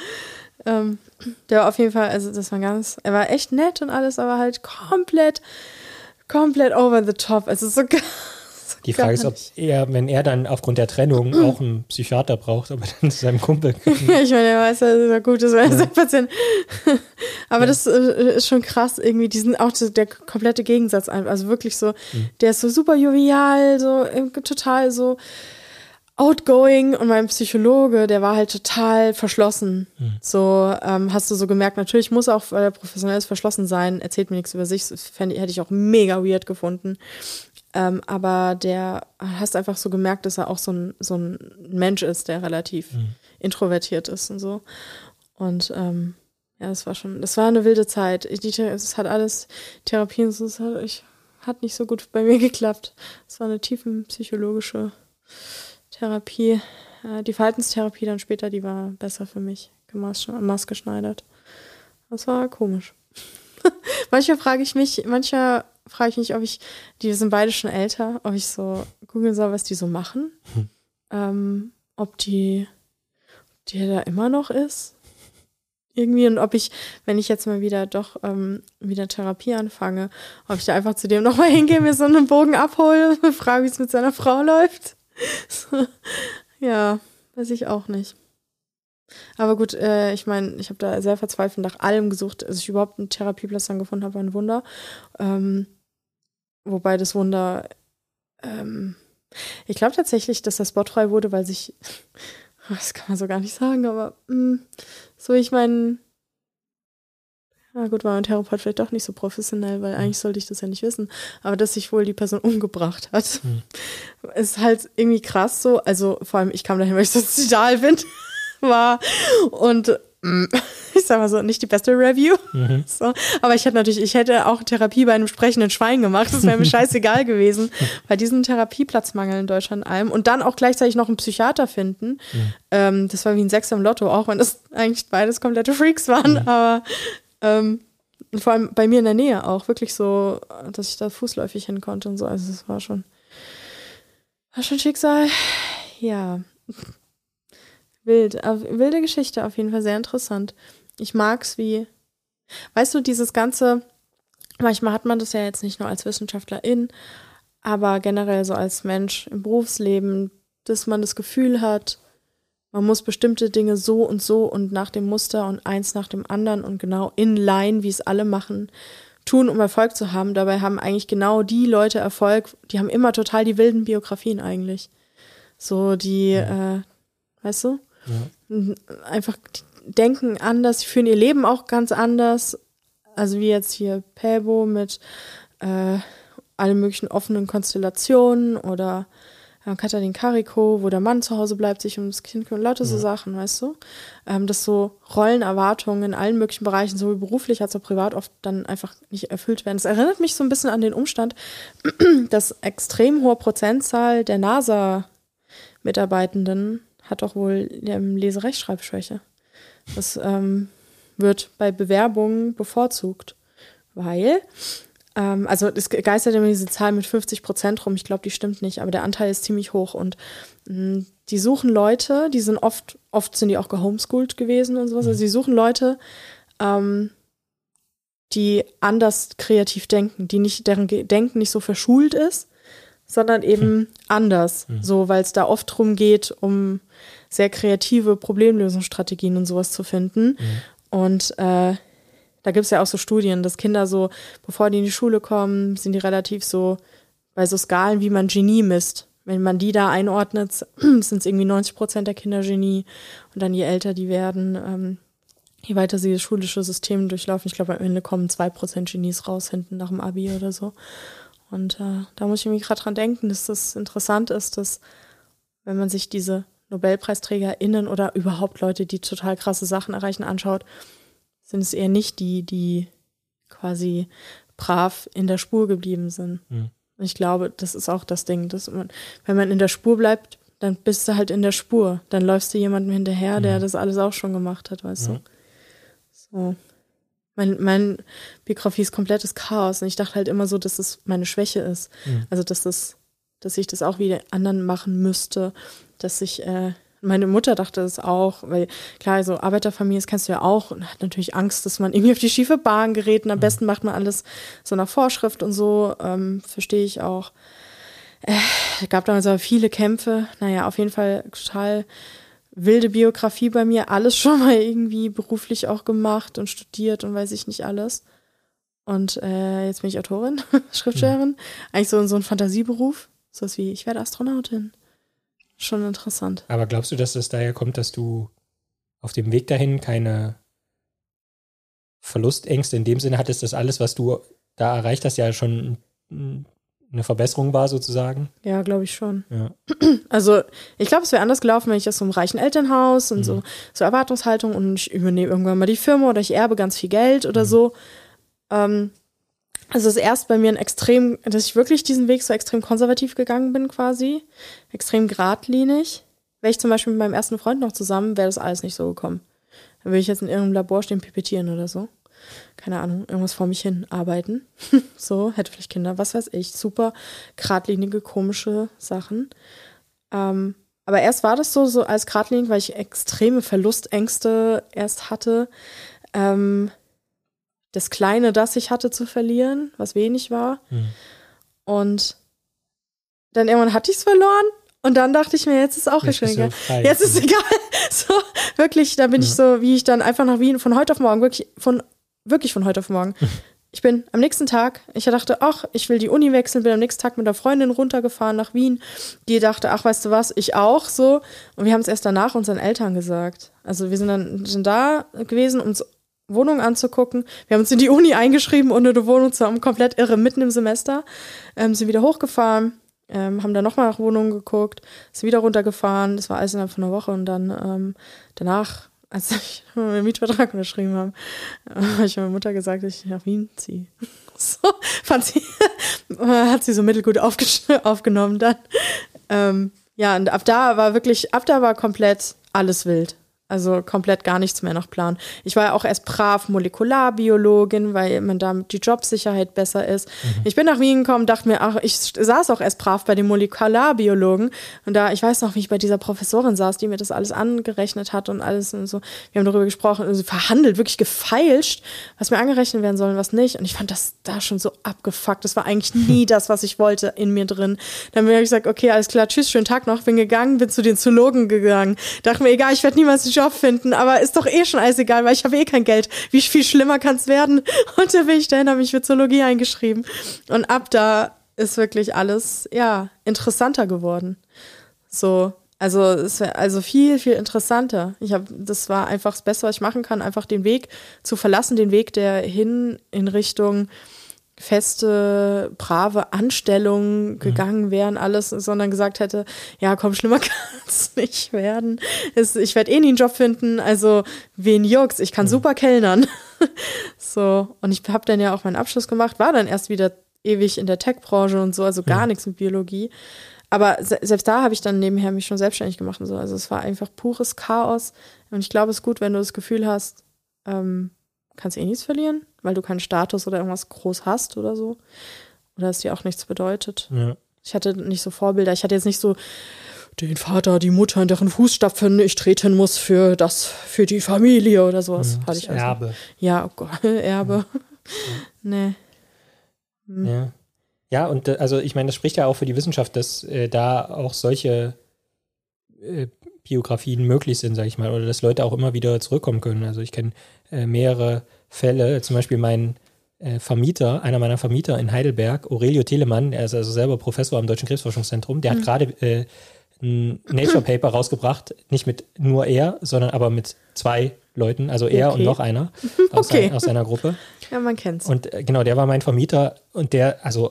Der war auf jeden Fall, also das war er war echt nett und alles, aber halt komplett over the top. Also so die Frage ist, ob wenn er dann aufgrund der Trennung auch einen Psychiater braucht, ob er dann zu seinem Kumpel kann. Ja, ich meine, er weiß ja gut, das wäre sein Patient. Aber das ist schon krass, irgendwie, auch der komplette Gegensatz einfach. Also wirklich so, der ist so super jovial, so total so outgoing, und mein Psychologe, der war halt total verschlossen. So hast du so gemerkt, natürlich muss auch, weil er professionell ist, verschlossen sein, erzählt mir nichts über sich, hätte ich auch mega weird gefunden. Aber hast einfach so gemerkt, dass er auch so ein Mensch ist, der relativ introvertiert ist und so. Und das war eine wilde Zeit. Es hat alles, Therapien, es hat nicht so gut bei mir geklappt. Es war eine tiefenpsychologische Therapie. Die Verhaltenstherapie dann später, die war besser für mich, maßgeschneidert. Das war komisch. Manchmal frage ich mich, ob die sind beide schon älter, ob ich so googeln soll, was die so machen. Ob die da immer noch ist. Irgendwie, und ob ich, wenn ich jetzt mal wieder wieder Therapie anfange, ob ich da einfach zu dem nochmal hingehe, mir so einen Bogen abhole und frage, wie es mit seiner Frau läuft. So, ja, weiß ich auch nicht. Aber gut, ich meine, ich habe da sehr verzweifelt nach allem gesucht, als ich überhaupt einen Therapieplatz dann gefunden habe, war ein Wunder. Wobei das Wunder, ich glaube tatsächlich, dass das spottfrei wurde, weil sich, das kann man so gar nicht sagen, aber so, ich meine, na gut, war mein Therapeut vielleicht doch nicht so professionell, weil eigentlich sollte ich das ja nicht wissen, aber dass sich wohl die Person umgebracht hat, ist halt irgendwie krass so, also vor allem, ich kam dahin, weil ich sozial bin, war und ich sag mal so, nicht die beste Review. So. Aber ich hätte auch Therapie bei einem sprechenden Schwein gemacht. Das wäre mir scheißegal gewesen. Bei diesem Therapieplatzmangel in Deutschland allem. Und dann auch gleichzeitig noch einen Psychiater finden. Das war wie ein Sechser im Lotto, auch wenn das eigentlich beides komplette Freaks waren. Aber vor allem bei mir in der Nähe auch wirklich so, dass ich da fußläufig hin konnte und so. Also es war schon Schicksal. Ja. Wilde Geschichte, auf jeden Fall sehr interessant. Ich mag's weißt du, dieses ganze, manchmal hat man das ja jetzt nicht nur als Wissenschaftlerin, aber generell so als Mensch im Berufsleben, dass man das Gefühl hat, man muss bestimmte Dinge so und nach dem Muster und eins nach dem anderen und genau in line, wie es alle machen, tun, um Erfolg zu haben. Dabei haben eigentlich genau die Leute Erfolg, die haben immer total die wilden Biografien eigentlich. So weißt du? Ja. Einfach denken anders, führen ihr Leben auch ganz anders. Also wie jetzt hier Päbo mit allen möglichen offenen Konstellationen oder Katharin Kariko, wo der Mann zu Hause bleibt, sich um das Kind kümmert, lauter so Sachen, weißt du? Dass so Rollenerwartungen in allen möglichen Bereichen, sowohl beruflich als auch privat, oft dann einfach nicht erfüllt werden. Das erinnert mich so ein bisschen an den Umstand, dass extrem hohe Prozentzahl der NASA-Mitarbeitenden hat doch wohl Leserechtschreibschwäche. Das wird bei Bewerbungen bevorzugt, weil, also es geistert immer diese Zahl mit 50% rum, ich glaube, die stimmt nicht, aber der Anteil ist ziemlich hoch und die suchen Leute, die sind oft sind die auch gehomeschoolt gewesen und sowas, also die suchen Leute, die anders kreativ denken, deren Denken nicht so verschult ist, sondern eben anders, so, weil es da oft drum geht, um sehr kreative Problemlösungsstrategien und sowas zu finden. Und da gibt es ja auch so Studien, dass Kinder so, bevor die in die Schule kommen, sind die relativ so bei so Skalen, wie man Genie misst. Wenn man die da einordnet, sind es irgendwie 90% der Kinder Genie. Und dann je älter die werden, je weiter sie das schulische System durchlaufen, ich glaube, am Ende kommen 2% Genies raus, hinten nach dem Abi oder so. Und da muss ich irgendwie gerade dran denken, dass das interessant ist, dass wenn man sich diese NobelpreisträgerInnen oder überhaupt Leute, die total krasse Sachen erreichen, anschaut, sind es eher nicht die quasi brav in der Spur geblieben sind. Ich glaube, das ist auch das Ding, dass wenn man in der Spur bleibt, dann bist du halt in der Spur. Dann läufst du jemandem hinterher, der das alles auch schon gemacht hat, weißt du. So. Mein Biografie ist komplettes Chaos und ich dachte halt immer so, dass es meine Schwäche ist. Also, dass ich das auch wie anderen machen müsste, dass ich, meine Mutter dachte es auch, weil klar, so Arbeiterfamilie, das kennst du ja auch und hat natürlich Angst, dass man irgendwie auf die schiefe Bahn gerät und am besten macht man alles so nach Vorschrift und so, verstehe ich auch. Gab damals aber viele Kämpfe, naja, auf jeden Fall total wilde Biografie bei mir, alles schon mal irgendwie beruflich auch gemacht und studiert und weiß ich nicht alles. Und jetzt bin ich Autorin, Schriftstellerin, eigentlich so ein Fantasieberuf, sowas wie, ich werde Astronautin. Schon interessant. Aber glaubst du, dass es daher kommt, dass du auf dem Weg dahin keine Verlustängste in dem Sinne hattest, dass alles, was du da erreicht hast, ja schon eine Verbesserung war sozusagen. Ja, glaube ich schon. Ja. Also ich glaube, es wäre anders gelaufen, wenn ich aus so einem reichen Elternhaus und so Erwartungshaltung und ich übernehme irgendwann mal die Firma oder ich erbe ganz viel Geld oder so. Also es ist erst bei mir dass ich wirklich diesen Weg so extrem konservativ gegangen bin quasi. Extrem geradlinig. Wäre ich zum Beispiel mit meinem ersten Freund noch zusammen, wäre das alles nicht so gekommen. Dann würde ich jetzt in irgendeinem Labor stehen, pipettieren oder so. Keine Ahnung, irgendwas vor mich hin arbeiten. So, hätte vielleicht Kinder, was weiß ich. Super geradlinige, komische Sachen. Aber erst war das so als geradlinig, weil ich extreme Verlustängste erst hatte. Das Kleine, das ich hatte, zu verlieren, was wenig war. Und dann irgendwann hatte ich es verloren. Und dann dachte ich mir, jetzt ist auch schon egal. Jetzt ist egal. So, wirklich, da bin ich so, wie ich dann einfach nach Wien von heute auf morgen, wirklich von heute auf morgen. Ich bin am nächsten Tag, ich dachte, ach, ich will die Uni wechseln, bin am nächsten Tag mit einer Freundin runtergefahren nach Wien. Die dachte, ach, weißt du was, ich auch, so. Und wir haben es erst danach unseren Eltern gesagt. Also wir sind da gewesen, um uns Wohnung anzugucken. Wir haben uns in die Uni eingeschrieben, ohne eine Wohnung zu haben, komplett irre, mitten im Semester. Sind wieder hochgefahren. Haben dann nochmal nach Wohnungen geguckt, sind wieder runtergefahren, das war alles innerhalb von einer Woche und dann danach, als ich meinen Mietvertrag unterschrieben habe, habe ich meiner Mutter gesagt, dass ich nach Wien ziehe. So, hat sie so mittelgut aufgenommen dann. Ja, und ab da war komplett alles wild. Also komplett gar nichts mehr nach Plan. Ich war ja auch erst brav Molekularbiologin, weil man da die Jobsicherheit besser ist. Ich bin nach Wien gekommen, dachte mir, ach, ich saß auch erst brav bei den Molekularbiologen. Und da, ich weiß noch, wie ich bei dieser Professorin saß, die mir das alles angerechnet hat und alles und so. Wir haben darüber gesprochen, also verhandelt, wirklich gefeilscht, was mir angerechnet werden soll und was nicht. Und ich fand das da schon so abgefuckt. Das war eigentlich nie das, was ich wollte in mir drin. Dann habe ich gesagt, okay, alles klar, tschüss, schönen Tag noch. Bin gegangen, bin zu den Zoologen gegangen. Dachte mir, egal, ich werde niemals einen Job finden, aber ist doch schon alles egal, weil ich habe kein Geld. Wie viel schlimmer kann es werden? Und da bin ich dahin, habe mich für Zoologie eingeschrieben. Und ab da ist wirklich alles, ja, interessanter geworden. So, also es wäre also viel, viel interessanter. Das war einfach das Beste, was ich machen kann, einfach den Weg zu verlassen, den Weg, der in Richtung feste, brave Anstellung gegangen wären, alles, sondern gesagt hätte, ja komm, schlimmer kann es nicht werden. Ich werde nie einen Job finden, also wen juckt's, ich kann super kellnern. So, und ich habe dann ja auch meinen Abschluss gemacht, war dann erst wieder ewig in der Tech-Branche und so, also gar nichts mit Biologie. Aber selbst da habe ich dann nebenher mich schon selbstständig gemacht und so. Also es war einfach pures Chaos. Und ich glaube, es ist gut, wenn du das Gefühl hast, kannst nichts verlieren, weil du keinen Status oder irgendwas groß hast oder so. Oder es dir auch nichts bedeutet. Ja. Ich hatte nicht so Vorbilder. Ich hatte jetzt nicht so den Vater, die Mutter, in deren Fußstapfen ich treten muss für die Familie oder sowas. Hatte ich also. Erbe. Ja, oh Gott, Erbe. Ja. Nee. Ja. Ja, und also ich meine, das spricht ja auch für die Wissenschaft, dass da auch solche Biografien möglich sind, sage ich mal, oder dass Leute auch immer wieder zurückkommen können. Also ich kenne mehrere Fälle, zum Beispiel mein einer meiner Vermieter in Heidelberg, Aurelio Telemann, er ist also selber Professor am Deutschen Krebsforschungszentrum, der hat gerade ein Nature-Paper rausgebracht, nicht mit nur er, sondern aber mit 2 Leuten, also er und noch einer aus seiner Gruppe. Ja, man kennt's. Und genau, der war mein Vermieter und der, also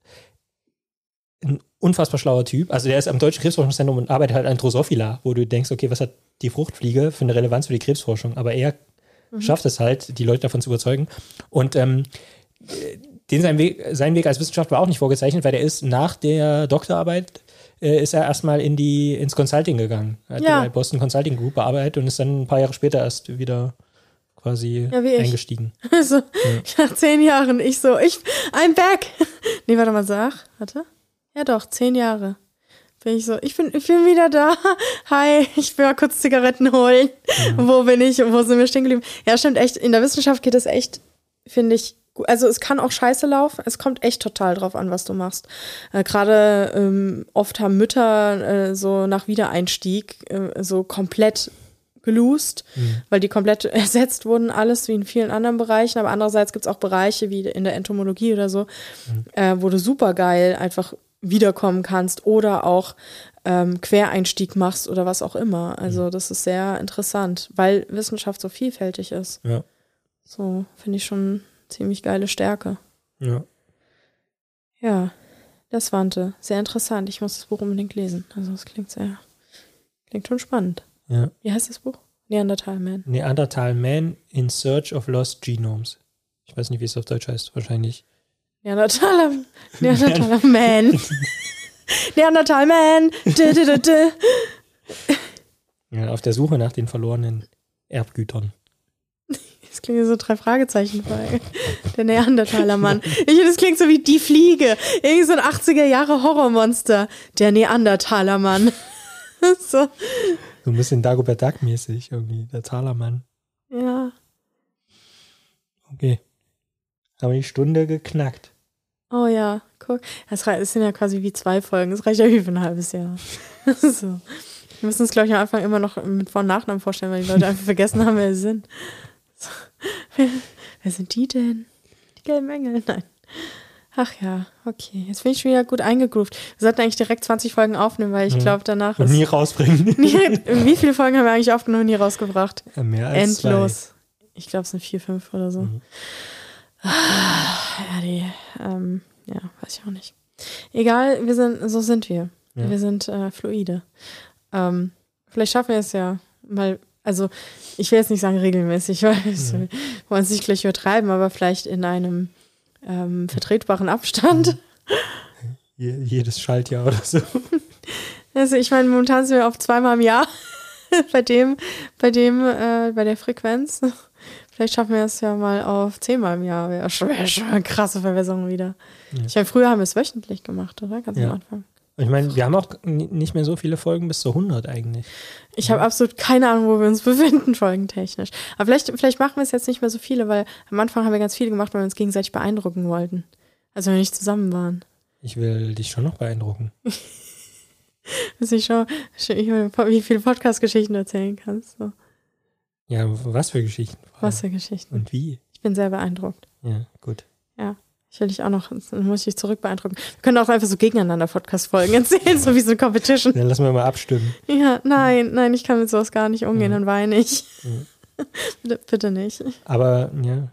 ein unfassbar schlauer Typ. Also der ist am Deutschen Krebsforschungszentrum und arbeitet halt an Drosophila, wo du denkst, okay, was hat die Fruchtfliege für eine Relevanz für die Krebsforschung? Aber er schafft es halt, die Leute davon zu überzeugen. Und sein Weg als Wissenschaftler war auch nicht vorgezeichnet, weil der ist nach der Doktorarbeit ist er erstmal ins Consulting gegangen. Er hat bei Boston Consulting Group bearbeitet und ist dann ein paar Jahre später erst wieder quasi eingestiegen. Also, nach 10 Jahren, I'm back. Nee, warte mal, warte. Ja doch, 10 Jahre. Bin ich so, ich bin wieder da. Hi, ich will mal kurz Zigaretten holen. Wo bin ich und wo sind wir stehen geblieben? Ja, stimmt, echt, in der Wissenschaft geht es echt, finde ich, gut. Also es kann auch scheiße laufen. Es kommt echt total drauf an, was du machst. Gerade oft haben Mütter so nach Wiedereinstieg so komplett geloost, weil die komplett ersetzt wurden, alles wie in vielen anderen Bereichen. Aber andererseits gibt es auch Bereiche wie in der Entomologie oder so, wo du super geil einfach wiederkommen kannst oder auch Quereinstieg machst oder was auch immer. Also das ist sehr interessant, weil Wissenschaft so vielfältig ist. Ja. So, finde ich schon ziemlich geile Stärke. Ja. Ja. Der Svante. Sehr interessant. Ich muss das Buch unbedingt lesen. Also es klingt schon spannend. Ja. Wie heißt das Buch? Neanderthal Man. Neanderthal Man in Search of Lost Genomes. Ich weiß nicht, wie es auf Deutsch heißt. Wahrscheinlich. Neandertaler Man. Neanderthal Man. Ja, auf der Suche nach den verlorenen Erbgütern. Das klingt so 3 Fragezeichen bei der Neandertaler Mann. Das klingt so wie Die Fliege. Irgendwie so ein 80er-Jahre-Horrormonster. Der Neandertaler Mann. So ein bisschen Dagobert Duck-mäßig irgendwie. Der Talermann. Ja. Okay. Haben wir die Stunde geknackt. Oh ja, guck. Es sind ja quasi wie 2 Folgen. Es reicht ja wie für ein halbes Jahr. So. Wir müssen uns, glaube ich, am Anfang immer noch mit Vor- und Nachnamen vorstellen, weil die Leute einfach vergessen haben, wer sie sind. So. Wer sind die denn? Die gelben Engel? Nein. Ach ja, okay. Jetzt bin ich schon wieder gut eingegroovt. Wir sollten eigentlich direkt 20 Folgen aufnehmen, weil ich glaube, danach und nie rausbringen. Wie viele Folgen haben wir eigentlich aufgenommen und nie rausgebracht? Ja, mehr als Endlos. 2. Ich glaube, es sind 4, 5 oder so. Ja, weiß ich auch nicht. Egal, so sind wir. Ja. Wir sind fluide. Vielleicht schaffen wir es ja mal, also ich will jetzt nicht sagen regelmäßig, weil wir wollen es nicht gleich übertreiben, aber vielleicht in einem vertretbaren Abstand. Jedes Schaltjahr oder so. Also ich meine, momentan sind wir auf 2-mal im Jahr bei der Frequenz. Vielleicht schaffen wir es ja mal auf 10-mal im Jahr. Wäre schon eine krasse Verbesserung wieder. Ja. Ich meine, früher haben wir es wöchentlich gemacht, oder? Ganz am Anfang. Ich meine, wir haben auch nicht mehr so viele Folgen bis zu 100 eigentlich. Ich habe absolut keine Ahnung, wo wir uns befinden, folgentechnisch. Aber vielleicht machen wir es jetzt nicht mehr so viele, weil am Anfang haben wir ganz viele gemacht, weil wir uns gegenseitig beeindrucken wollten. Also wenn wir nicht zusammen waren. Ich will dich schon noch beeindrucken. Dass ich schon, wie viele Podcast-Geschichten du erzählen kannst. So. Ja, was für Geschichten? Was für Geschichten? Und wie? Ich bin sehr beeindruckt. Ja, gut. Ja. Ich will dich auch noch, dann muss ich dich zurück beeindrucken. Wir können auch einfach so gegeneinander Podcast-Folgen erzählen, so wie so eine Competition. Dann lassen wir mal abstimmen. Ja, nein, ich kann mit sowas gar nicht umgehen, dann weine ich. Bitte nicht. Aber, ja.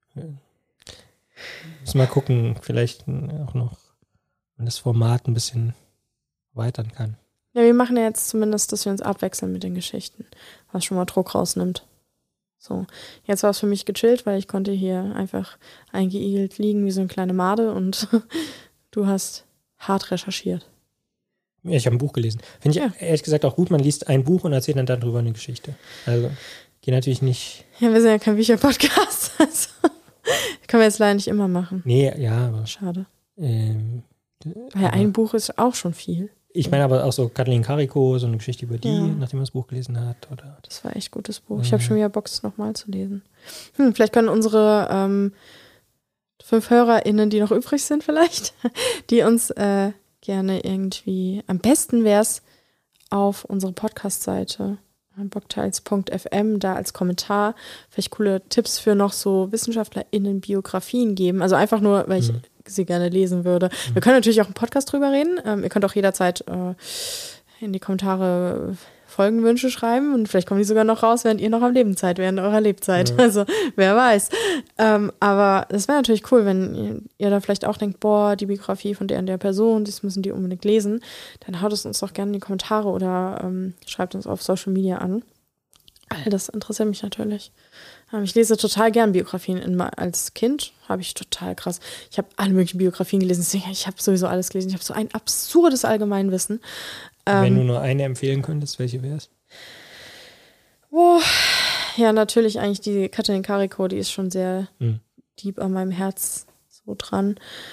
Müssen mal gucken, vielleicht auch noch, wenn das Format ein bisschen weitern kann. Ja, wir machen ja jetzt zumindest, dass wir uns abwechseln mit den Geschichten, was schon mal Druck rausnimmt. So, jetzt war es für mich gechillt, weil ich konnte hier einfach eingeigelt liegen wie so eine kleine Made und du hast hart recherchiert. Ja, ich habe ein Buch gelesen. Finde ich ehrlich gesagt auch gut, man liest ein Buch und erzählt dann darüber eine Geschichte. Also, geht natürlich nicht. Ja, wir sind ja kein Bücher-Podcast, also können wir jetzt leider nicht immer machen. Nee, ja, aber. Schade. Weil ein Buch ist auch schon viel. Ich meine aber auch so Kathleen Kariko, so eine Geschichte über die, nachdem man das Buch gelesen hat. Oder das war echt gutes Buch. Ich habe schon wieder Bock, es nochmal zu lesen. Vielleicht können unsere 5 HörerInnen, die noch übrig sind vielleicht, die uns gerne irgendwie, am besten wäre es auf unsere Podcast-Seite bockteils.fm da als Kommentar vielleicht coole Tipps für noch so WissenschaftlerInnen Biografien geben. Also einfach nur, weil ich sie gerne lesen würde. Wir können natürlich auch im Podcast drüber reden. Ihr könnt auch jederzeit in die Kommentare Folgenwünsche schreiben und vielleicht kommen die sogar noch raus, während ihr noch am Leben seid, während eurer Lebzeit. Also wer weiß. Aber das wäre natürlich cool, wenn ihr da vielleicht auch denkt, boah, die Biografie von der und der Person, das müssen die unbedingt lesen. Dann haut es uns doch gerne in die Kommentare oder schreibt uns auf Social Media an. All das interessiert mich natürlich. Ich lese total gern Biografien. Als Kind habe ich total krass. Ich habe alle möglichen Biografien gelesen. Deswegen, ich habe sowieso alles gelesen. Ich habe so ein absurdes Allgemeinwissen. Wenn du nur eine empfehlen könntest, welche wäre es? Oh, ja, natürlich eigentlich die Kathleen Kariko, die ist schon sehr deep an meinem Herz so dran.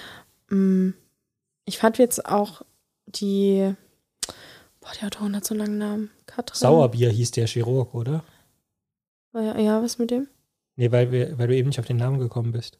Ich fand jetzt auch die Autorin hat so einen langen Namen. Katrin. Sauerbier hieß der Chirurg, oder? Ja, was mit dem? Nee, weil du eben nicht auf den Namen gekommen bist.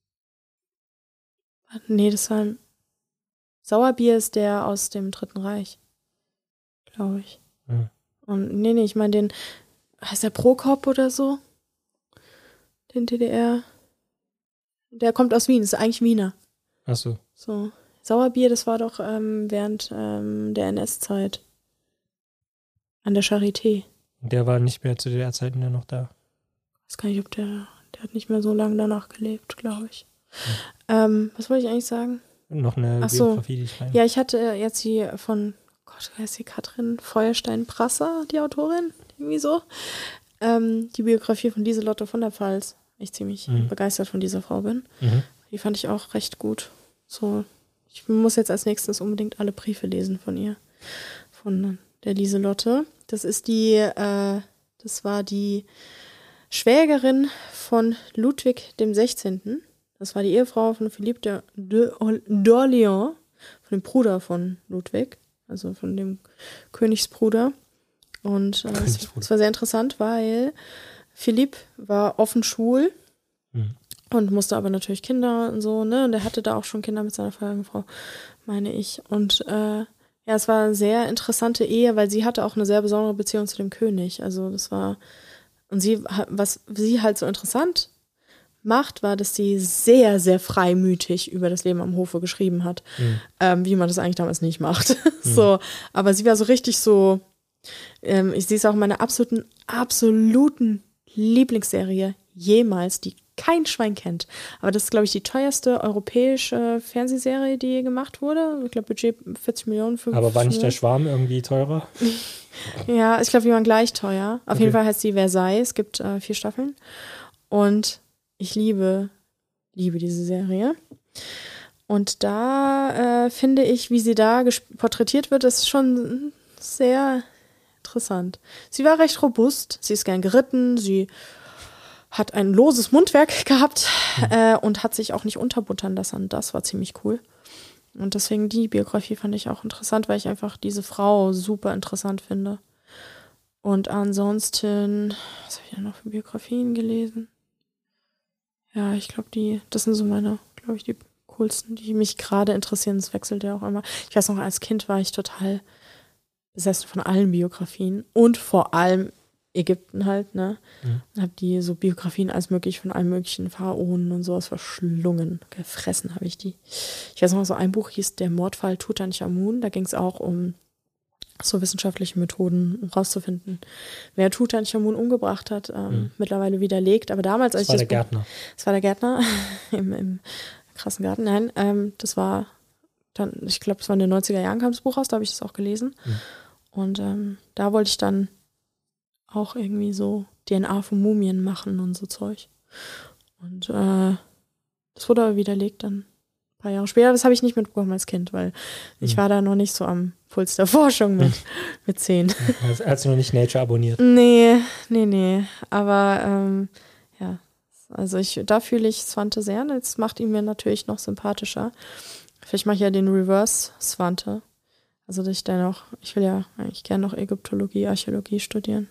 Nee, das war Sauerbier ist der aus dem Dritten Reich. Glaube ich. Ja. Und nee, ich meine den, heißt der Prokop oder so? Den DDR. Der kommt aus Wien, ist eigentlich Wiener. Ach so. So. Sauerbier, das war doch während der NS-Zeit. An der Charité. Der war nicht mehr zu der Zeit noch da. Ich weiß gar nicht, ob der hat nicht mehr so lange danach gelebt, glaube ich. Was wollte ich eigentlich sagen? noch eine Biografie, die ich rein... Ja, ich hatte jetzt die von, Gott, wer ist die? Katrin Feuerstein-Prasser, die Autorin, irgendwie so. Die Biografie von Lieselotte von der Pfalz. Ich ziemlich begeistert von dieser Frau bin. Die fand ich auch recht gut. So, ich muss jetzt als nächstes unbedingt alle Briefe lesen von ihr. Von der Lieselotte. Das war die Schwägerin von Ludwig dem 16. Das war die Ehefrau von Philippe d'Orléans, von dem Bruder von Ludwig, also von dem Königsbruder. Und das war sehr interessant, weil Philipp war offen schwul und musste aber natürlich Kinder und so, ne? Und er hatte da auch schon Kinder mit seiner vorherigen Frau, meine ich. Und es war eine sehr interessante Ehe, weil sie hatte auch eine sehr besondere Beziehung zu dem König. Also das war, und was sie halt so interessant macht, war, dass sie sehr, sehr freimütig über das Leben am Hofe geschrieben hat, wie man das eigentlich damals nicht macht. So, aber sie war so richtig so, ich sehe es auch in meiner absoluten Lieblingsserie jemals, die kein Schwein kennt. Aber das ist, glaube ich, die teuerste europäische Fernsehserie, die je gemacht wurde. Ich glaube, Budget 40 Millionen. 50 Aber war nicht Millionen. der Schwarm irgendwie teurer? Ja, ich glaube, die waren gleich teuer. Auf jeden Fall heißt sie Versailles. Es gibt 4 Staffeln. Und ich liebe diese Serie. Und da finde ich, wie sie da porträtiert wird, ist schon sehr interessant. Sie war recht robust. Sie ist gern geritten. Sie hat ein loses Mundwerk gehabt und hat sich auch nicht unterbuttern lassen. Das war ziemlich cool. Und deswegen die Biografie fand ich auch interessant, weil ich einfach diese Frau super interessant finde. Und ansonsten, was habe ich da noch für Biografien gelesen? Ja, ich glaube, das sind so meine, glaube ich, die coolsten, die mich gerade interessieren. Es wechselt ja auch immer. Ich weiß noch, als Kind war ich total besessen von allen Biografien und vor allem Ägypten halt, ne? Und hab die so Biografien als möglich von allen möglichen Pharaonen und sowas verschlungen. Gefressen habe ich die. Ich weiß noch, so ein Buch hieß Der Mordfall Tutanchamun. Da ging es auch um so wissenschaftliche Methoden, um rauszufinden, wer Tutanchamun umgebracht hat. Mittlerweile widerlegt. Aber damals, als das war der Gärtner. Das war der Gärtner im krassen Garten. Nein, das war dann, ich glaube, es war in den 90er Jahren kam das Buch raus, da habe ich das auch gelesen. Und da wollte ich dann auch irgendwie so DNA von Mumien machen und so Zeug. Und das wurde aber widerlegt dann ein paar Jahre später. Das habe ich nicht mitbekommen als Kind, weil ich war da noch nicht so am Puls der Forschung mit 10. Hast du noch nicht Nature abonniert? Nee. Aber ja, also da fühle ich Svante sehr. Jetzt macht ihn mir natürlich noch sympathischer. Vielleicht mache ich ja den Reverse Svante. Also dass ich will ja eigentlich gerne noch Ägyptologie, Archäologie studieren.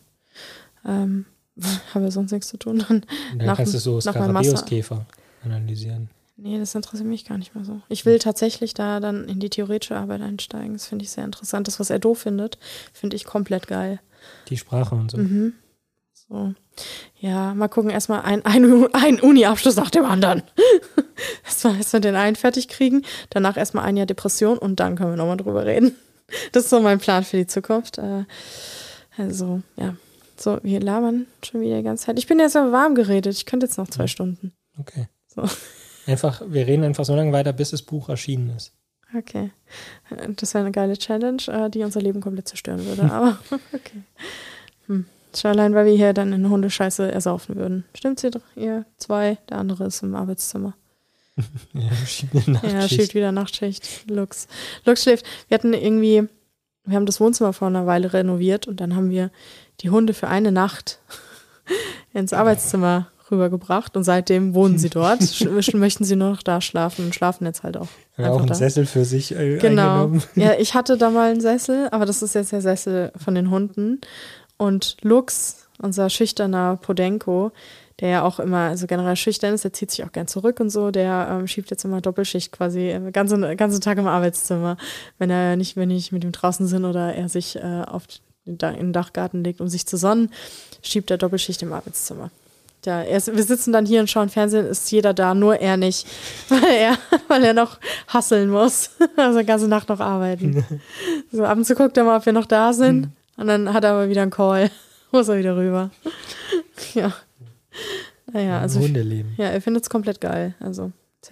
Habe ja sonst nichts zu tun. Dann kannst du so Skarabäuskäfer analysieren. Nee, das interessiert mich gar nicht mehr so. Ich will tatsächlich da dann in die theoretische Arbeit einsteigen. Das finde ich sehr interessant. Das, was er doof findet, finde ich komplett geil. Die Sprache und so. So. Ja, mal gucken, erstmal ein Uni-Abschluss nach dem anderen. Erstmal den einen fertig kriegen, danach erstmal ein Jahr Depression und dann können wir nochmal drüber reden. Das ist so mein Plan für die Zukunft. Also, ja. So, wir labern schon wieder die ganze Zeit. Ich bin jetzt aber warm geredet. Ich könnte jetzt noch 2 Stunden. Okay. So. Wir reden einfach so lange weiter, bis das Buch erschienen ist. Okay. Das wäre eine geile Challenge, die unser Leben komplett zerstören würde. Aber okay. Schon allein, weil wir hier dann in Hundescheiße ersaufen würden. Stimmt's ihr 2? Der andere ist im Arbeitszimmer. Ja, schiebt wieder Nachtschicht. Lux schläft. Wir haben das Wohnzimmer vor einer Weile renoviert und dann haben wir die Hunde für eine Nacht ins Arbeitszimmer rübergebracht und seitdem wohnen sie dort. Möchten sie nur noch da schlafen und schlafen jetzt halt auch. Ja, auch einen Sessel für sich genau. eingenommen. Ja, ich hatte da mal einen Sessel, aber das ist jetzt der Sessel von den Hunden. Und Lux, unser schüchterner Podenko, der ja auch immer, also generell schüchtern ist, der zieht sich auch gern zurück und so, der schiebt jetzt immer Doppelschicht quasi, ganzen Tag im Arbeitszimmer, wenn wir nicht mit ihm draußen sind oder er sich in den Dachgarten legt, um sich zu sonnen, schiebt er Doppelschicht im Arbeitszimmer. Wir sitzen dann hier und schauen Fernsehen, ist jeder da, nur er nicht, weil er noch hustlen muss, also die ganze Nacht noch arbeiten. So, ab und zu guckt er mal, ob wir noch da sind und dann hat er aber wieder einen Call, muss er wieder rüber. Ja. Naja, also Hundeleben. ja, er findet es komplett geil. Also, tja.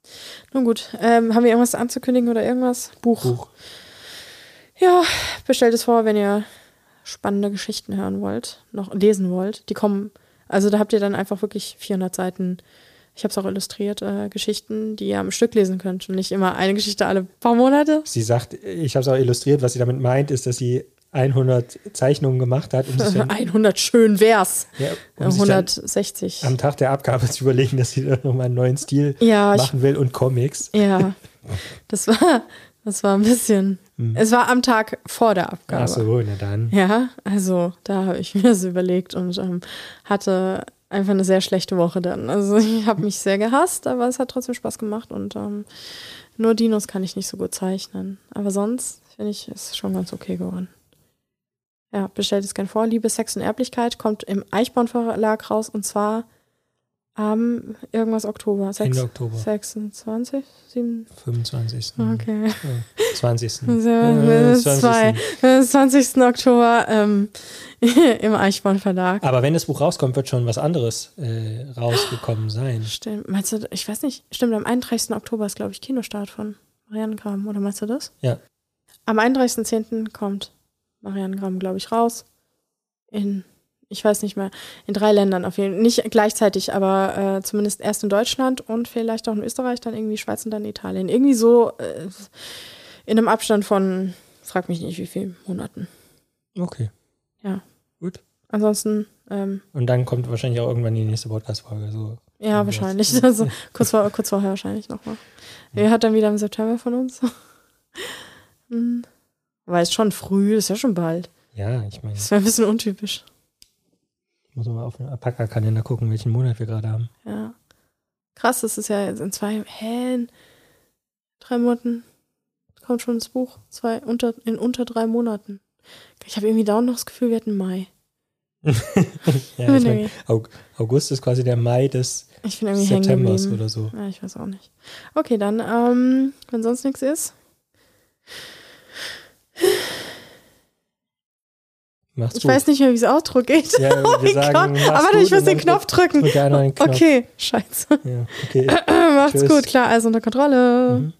Nun gut, haben wir irgendwas anzukündigen oder irgendwas? Buch. Ja, bestellt es vor, wenn ihr spannende Geschichten hören wollt, noch lesen wollt. Die kommen, also da habt ihr dann einfach wirklich 400 Seiten, ich habe es auch illustriert, Geschichten, die ihr am Stück lesen könnt und nicht immer eine Geschichte alle paar Monate. Sie sagt, ich habe es auch illustriert, was sie damit meint, ist, dass sie 100 Zeichnungen gemacht hat. 100 schön wär's. Ja, 160. Am Tag der Abgabe zu überlegen, dass sie da nochmal einen neuen Stil machen will und Comics. Ja, das war ein bisschen, es war am Tag vor der Abgabe. Ach so, na dann. Ja, also da habe ich mir das überlegt und hatte einfach eine sehr schlechte Woche dann. Also ich habe mich sehr gehasst, aber es hat trotzdem Spaß gemacht und nur Dinos kann ich nicht so gut zeichnen. Aber sonst finde ich, ist schon ganz okay geworden. Ja, bestellt es gern vor. Liebe, Sex und Erblichkeit kommt im Eichborn Verlag raus und zwar am irgendwas Oktober. Ende Oktober. 26? 25. Okay. Ja, 20. 20. Oktober im Eichborn Verlag. Aber wenn das Buch rauskommt, wird schon was anderes rausgekommen sein. Stimmt. Meinst du, ich weiß nicht, stimmt, am 31. Oktober ist, glaube ich, Kinostart von Marianne Gram, oder meinst du das? Ja. Am 31.10. kommt Marianne Gram, glaube ich, raus. Ich weiß nicht mehr, in 3 Ländern auf jeden Fall. Nicht gleichzeitig, aber zumindest erst in Deutschland und vielleicht auch in Österreich, dann irgendwie Schweiz und dann Italien. Irgendwie so in einem Abstand von, frag mich nicht wie viel Monaten. Okay. Ja. Gut. Ansonsten. Und dann kommt wahrscheinlich auch irgendwann die nächste Podcast-Folge. So ja, wahrscheinlich. Also kurz vorher wahrscheinlich nochmal. Wer hat dann wieder im September von uns? Aber ist schon früh, ist ja schon bald. Ja, ich meine. Das wäre ein bisschen untypisch. Muss man mal auf den Alpaka-Kalender gucken, welchen Monat wir gerade haben. Ja. Krass, das ist ja jetzt in 3 Monaten kommt schon das Buch. In unter 3 Monaten. Ich habe irgendwie dauernd noch das Gefühl, wir hatten Mai. Ja, ich mein, August ist quasi der Mai des Septembers oder so. Ja, ich weiß auch nicht. Okay, dann, wenn sonst nichts ist. Macht's gut. Ich weiß nicht mehr, wie das Outro geht. Ja, wir sagen, aber warte, ich muss den Knopf drücken. Knopf. Okay, scheiße. Ja, okay. Macht's gut, klar, alles unter Kontrolle.